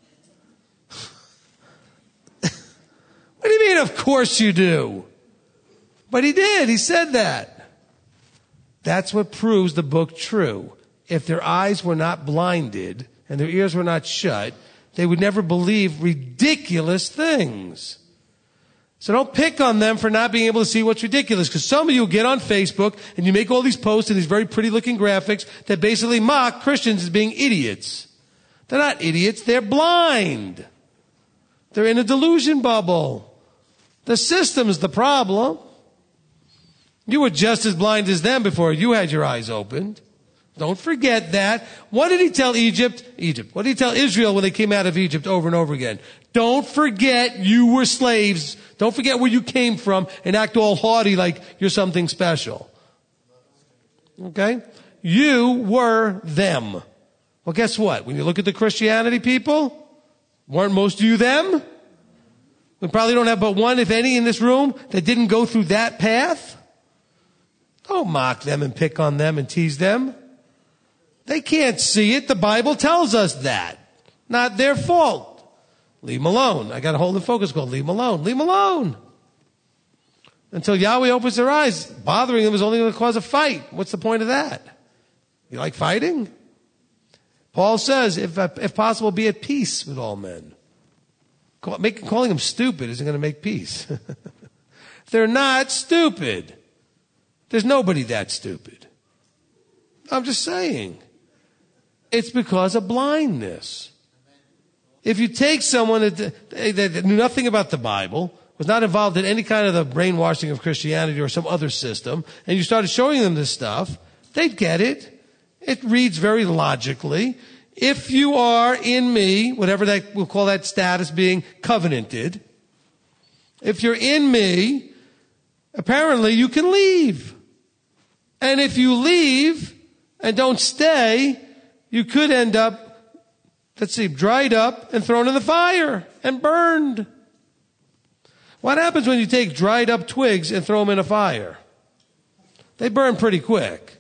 What do you mean, of course you do? But he did. He said that. That's what proves the book true. If their eyes were not blinded and their ears were not shut, they would never believe ridiculous things. So don't pick on them for not being able to see what's ridiculous. Because some of you get on Facebook and you make all these posts and these very pretty looking graphics that basically mock Christians as being idiots. They're not idiots. They're blind. They're in a delusion bubble. The system's the problem. You were just as blind as them before you had your eyes opened. Don't forget that. What did he tell Egypt? What did he tell Israel when they came out of Egypt over and over again? Don't forget you were slaves. Don't forget where you came from and act all haughty like you're something special. Okay? You were them. Well, guess what? When you look at the Christianity people, weren't most of you them? We probably don't have but one, if any, in this room that didn't go through that path. Don't mock them and pick on them and tease them. They can't see it. The Bible tells us that. Not their fault. Leave them alone. I got a Holden Focus called Leave them alone. Leave them alone. Until Yahweh opens their eyes. Bothering them is only going to cause a fight. What's the point of that? You like fighting? Paul says, if possible, be at peace with all men. Calling them stupid isn't going to make peace. They're not stupid. There's nobody that stupid. I'm just saying. It's because of blindness. If you take someone that knew nothing about the Bible, was not involved in any kind of the brainwashing of Christianity or some other system, and you started showing them this stuff, they'd get it. It reads very logically. If you are in me, whatever that, we'll call that status being covenanted. If you're in me, apparently you can leave. And if you leave and don't stay, you could end up, dried up and thrown in the fire and burned. What happens when you take dried up twigs and throw them in a fire? They burn pretty quick.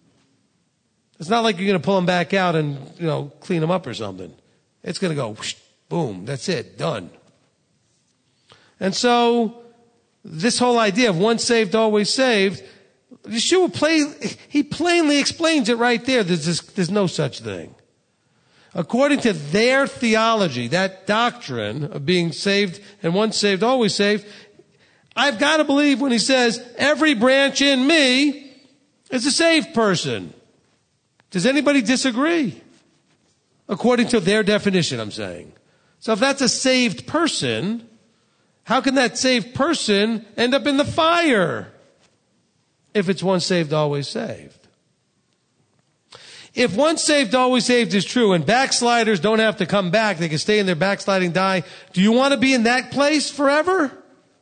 It's not like you're going to pull them back out and, clean them up or something. It's going to go, whoosh, boom, that's it, done. And so, this whole idea of once saved, always saved, Yeshua he plainly explains it right there. There's no such thing. According to their theology, that doctrine of being saved and once saved, always saved, I've got to believe when he says, every branch in me is a saved person. Does anybody disagree? According to their definition, I'm saying. So if that's a saved person, how can that saved person end up in the fire? If it's once saved, always saved. If once saved, always saved is true, and backsliders don't have to come back, they can stay in their backsliding, die, do you want to be in that place forever?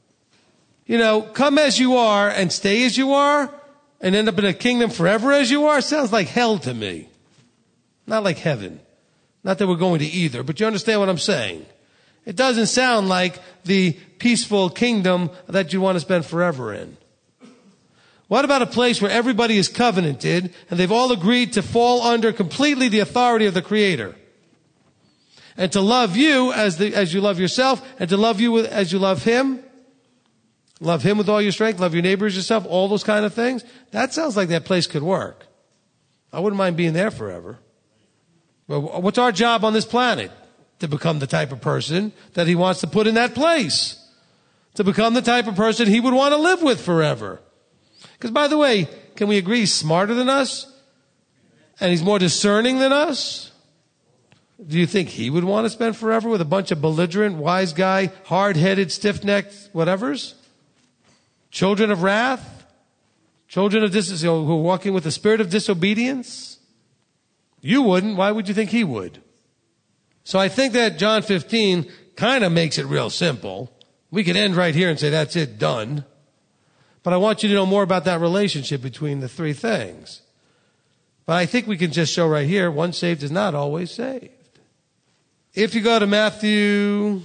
Come as you are and stay as you are, and end up in a kingdom forever as you are? Sounds like hell to me. Not like heaven. Not that we're going to either, but you understand what I'm saying. It doesn't sound like the peaceful kingdom that you want to spend forever in. What about a place where everybody is covenanted and they've all agreed to fall under completely the authority of the Creator? And to love you as you love yourself, and to love you as you love Him. Love Him with all your strength, love your neighbor as yourself, all those kind of things. That sounds like that place could work. I wouldn't mind being there forever. But what's our job on this planet? To become the type of person that He wants to put in that place. To become the type of person He would want to live with forever. Because by the way, can we agree He's smarter than us? And He's more discerning than us? Do you think He would want to spend forever with a bunch of belligerent, wise guy, hard-headed, stiff-necked whatevers? Children of wrath? Children of who are walking with the spirit of disobedience? You wouldn't. Why would you think He would? So I think that John 15 kind of makes it real simple. We could end right here and say, that's it, done. But I want you to know more about that relationship between the three things. But I think we can just show right here, once saved is not always saved. If you go to Matthew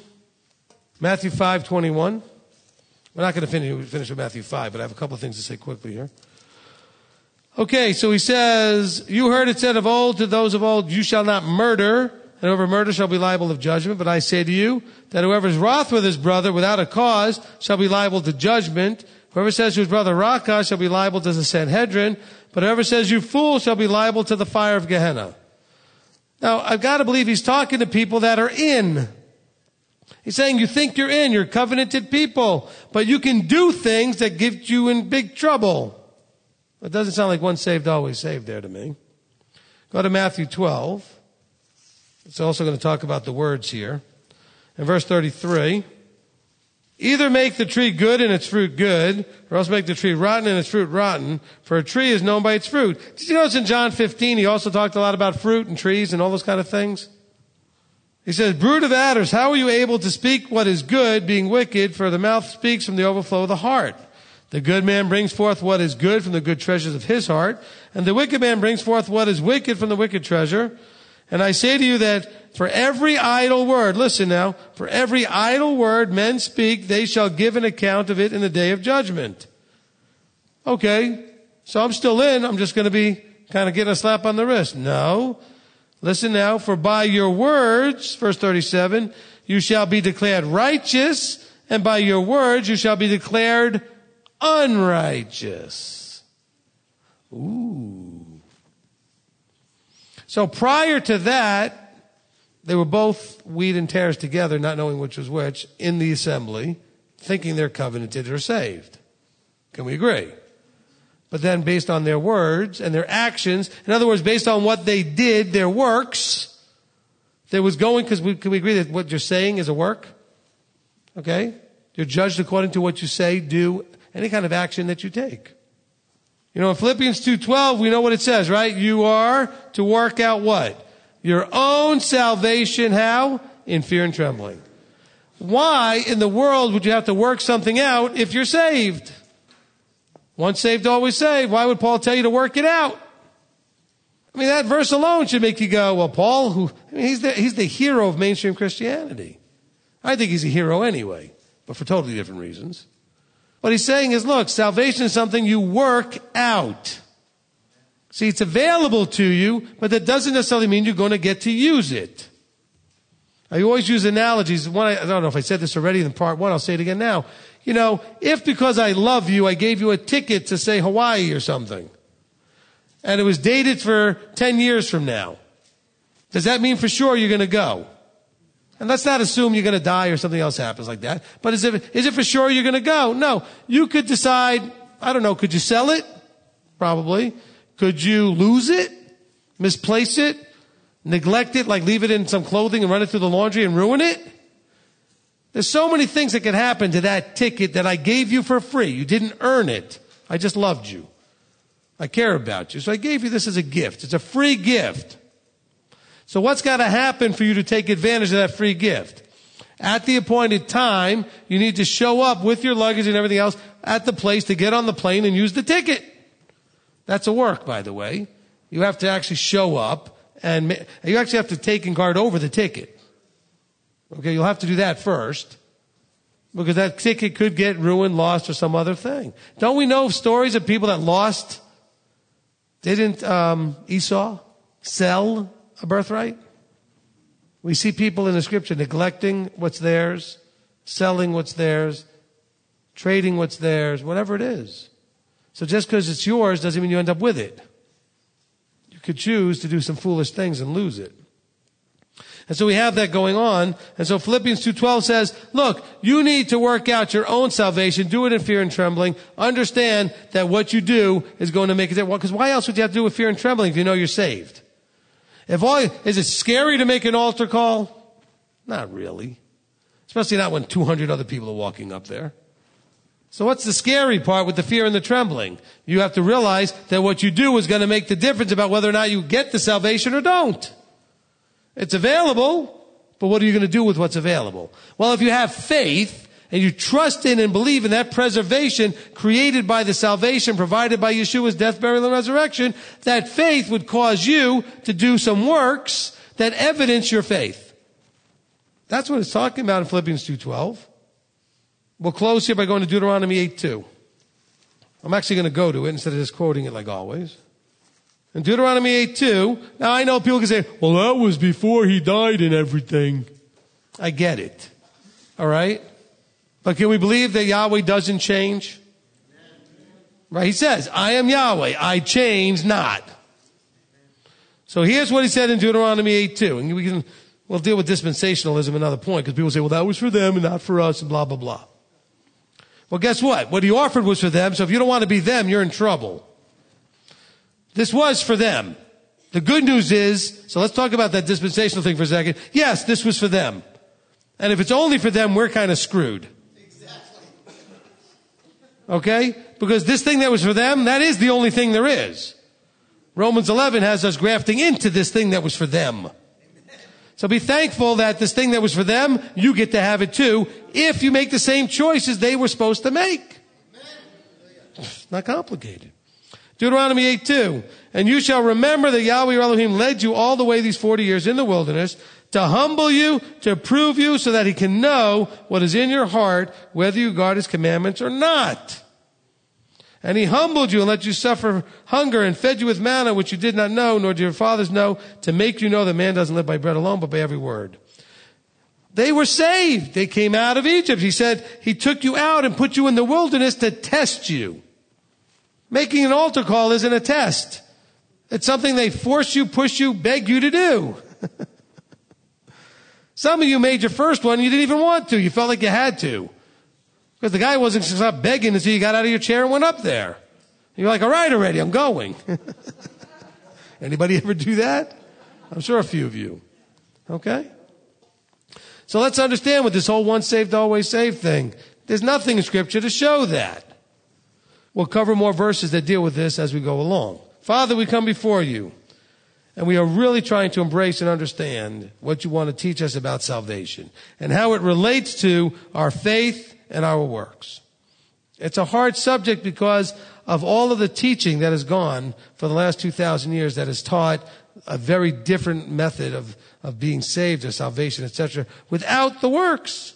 5:21, we're not going to finish with Matthew 5, but I have a couple of things to say quickly here. Okay, so he says, you heard it said of old to those of old, you shall not murder, and whoever murders shall be liable of judgment. But I say to you that whoever is wroth with his brother without a cause shall be liable to judgment. Whoever says to his brother Raca shall be liable to the Sanhedrin. But whoever says you fool shall be liable to the fire of Gehenna. Now, I've got to believe he's talking to people that are in. He's saying you think you're covenanted people, but you can do things that get you in big trouble. It doesn't sound like once saved, always saved there to me. Go to Matthew 12. It's also going to talk about the words here. In verse 33, either make the tree good and its fruit good, or else make the tree rotten and its fruit rotten, for a tree is known by its fruit. Did you notice in John 15, he also talked a lot about fruit and trees and all those kind of things? He says, brood of adders, how are you able to speak what is good, being wicked? For the mouth speaks from the overflow of the heart. The good man brings forth what is good from the good treasures of his heart, and the wicked man brings forth what is wicked from the wicked treasure. And I say to you that for every idle word, listen now, for every idle word men speak, they shall give an account of it in the day of judgment. Okay, so I'm still in. I'm just going to be kind of getting a slap on the wrist. No. Listen now, for by your words, verse 37, you shall be declared righteous, and by your words you shall be declared unrighteous. Ooh. So prior to that, they were both wheat and tares together, not knowing which was which, in the assembly, thinking they're covenanted or saved. Can we agree? But then based on their words and their actions, in other words, based on what they did, their works, there was going, can we agree that what you're saying is a work? Okay? You're judged according to what you say, do, any kind of action that you take. You know, in Philippians 2:12, we know what it says, right? You are to work out what? Your own salvation, how? In fear and trembling. Why in the world would you have to work something out if you're saved? Once saved, always saved. Why would Paul tell you to work it out? I mean, that verse alone should make you go, well, Paul, he's the hero of mainstream Christianity. I think he's a hero anyway, but for totally different reasons. What he's saying is, look, salvation is something you work out. See, it's available to you, but that doesn't necessarily mean you're going to get to use it. I always use analogies. I don't know if I said this already in part one. I'll say it again now. You know, if because I love you, I gave you a ticket to, say, Hawaii or something, and it was dated for 10 years from now, does that mean for sure you're going to go? And let's not assume you're going to die or something else happens like that. But is it for sure you're going to go? No. You could decide, I don't know, could you sell it? Probably. Could you lose it? Misplace it? Neglect it, like leave it in some clothing and run it through the laundry and ruin it? There's so many things that can happen to that ticket that I gave you for free. You didn't earn it. I just loved you. I care about you. So I gave you this as a gift. It's a free gift. So what's got to happen for you to take advantage of that free gift? At the appointed time, you need to show up with your luggage and everything else at the place to get on the plane and use the ticket. That's a work, by the way. You have to actually show up, and you actually have to take and guard over the ticket. Okay, you'll have to do that first. Because that ticket could get ruined, lost, or some other thing. Don't we know stories of people that lost? Didn't Esau sell a birthright? We see people in the scripture neglecting what's theirs, selling what's theirs, trading what's theirs, whatever it is. So just because it's yours doesn't mean you end up with it. You could choose to do some foolish things and lose it. And so we have that going on. And so Philippians 2:12 says, look, you need to work out your own salvation. Do it in fear and trembling. Understand that what you do is going to make it. Because why else would you have to do it with fear and trembling if you know you're saved? Is it scary to make an altar call? Not really. Especially not when 200 other people are walking up there. So what's the scary part with the fear and the trembling? You have to realize that what you do is going to make the difference about whether or not you get the salvation or don't. It's available, but what are you going to do with what's available? Well, if you have faith and you trust in and believe in that preservation created by the salvation provided by Yeshua's death, burial, and resurrection, that faith would cause you to do some works that evidence your faith. That's what it's talking about in Philippians 2:12. We'll close here by going to Deuteronomy 8:2. I'm actually going to go to it instead of just quoting it like always. In Deuteronomy 8:2, now I know people can say, well, that was before he died and everything. I get it. All right? But can we believe that Yahweh doesn't change? Right? He says, I am Yahweh. I change not. So here's what he said in Deuteronomy 8:2. And we'll deal with dispensationalism another point, because people say, well, that was for them and not for us and blah, blah, blah. Well, guess what? What he offered was for them. So if you don't want to be them, you're in trouble. This was for them. The good news is, so let's talk about that dispensational thing for a second. Yes, this was for them. And if it's only for them, we're kind of screwed. Exactly. Okay? Because this thing that was for them, that is the only thing there is. Romans 11 has us grafting into this thing that was for them. So be thankful that this thing that was for them, you get to have it too, if you make the same choices they were supposed to make. It's not complicated. Deuteronomy 8:2, and you shall remember that Yahweh your Elohim led you all the way these 40 years in the wilderness to humble you, to prove you, so that he can know what is in your heart, whether you guard his commandments or not. And he humbled you and let you suffer hunger and fed you with manna, which you did not know, nor did your fathers know, to make you know that man doesn't live by bread alone, but by every word. They were saved. They came out of Egypt. He said he took you out and put you in the wilderness to test you. Making an altar call isn't a test. It's something they force you, push you, beg you to do. Some of you made your first one and you didn't even want to. You felt like you had to. Because the guy wasn't going to stop begging until you got out of your chair and went up there. You're like, all right already, I'm going. Anybody ever do that? I'm sure a few of you. Okay? So let's understand with this whole once saved, always saved thing. There's nothing in Scripture to show that. We'll cover more verses that deal with this as we go along. Father, we come before you, and we are really trying to embrace and understand what you want to teach us about salvation and how it relates to our faith and our works. It's a hard subject because of all of the teaching that has gone for the last 2,000 years that has taught a very different method of being saved or salvation, etc., without the works.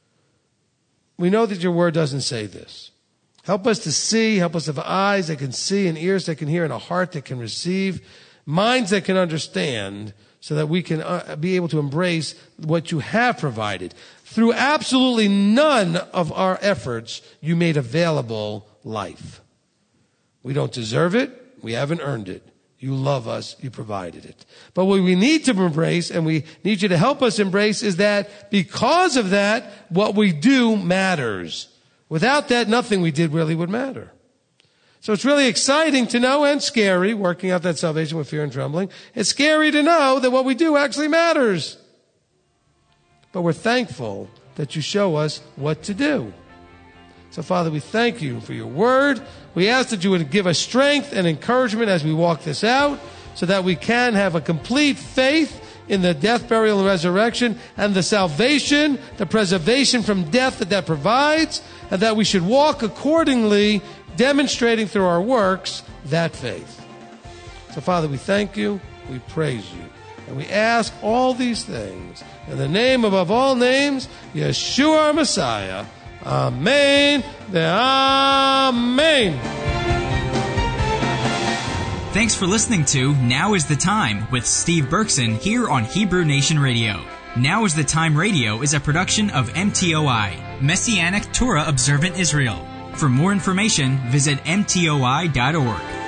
We know that your word doesn't say this. Help us to see, help us to have eyes that can see and ears that can hear and a heart that can receive, minds that can understand, so that we can be able to embrace what you have provided. Through absolutely none of our efforts, you made available life. We don't deserve it. We haven't earned it. You love us. You provided it. But what we need to embrace, and we need you to help us embrace, is that because of that, what we do matters. Without that, nothing we did really would matter. So it's really exciting to know, and scary, working out that salvation with fear and trembling. It's scary to know that what we do actually matters. But we're thankful that you show us what to do. So, Father, we thank you for your word. We ask that you would give us strength and encouragement as we walk this out, so that we can have a complete faith in the death, burial, and resurrection, and the salvation, the preservation from death that provides, and that we should walk accordingly, demonstrating through our works that faith. So, Father, we thank you, we praise you, and we ask all these things in the name above all names, Yeshua our Messiah. Amen. Amen. Thanks for listening to Now is the Time with Steve Berkson here on Hebrew Nation Radio. Now is the Time Radio is a production of MTOI, Messianic Torah Observant Israel. For more information, visit mtoi.org.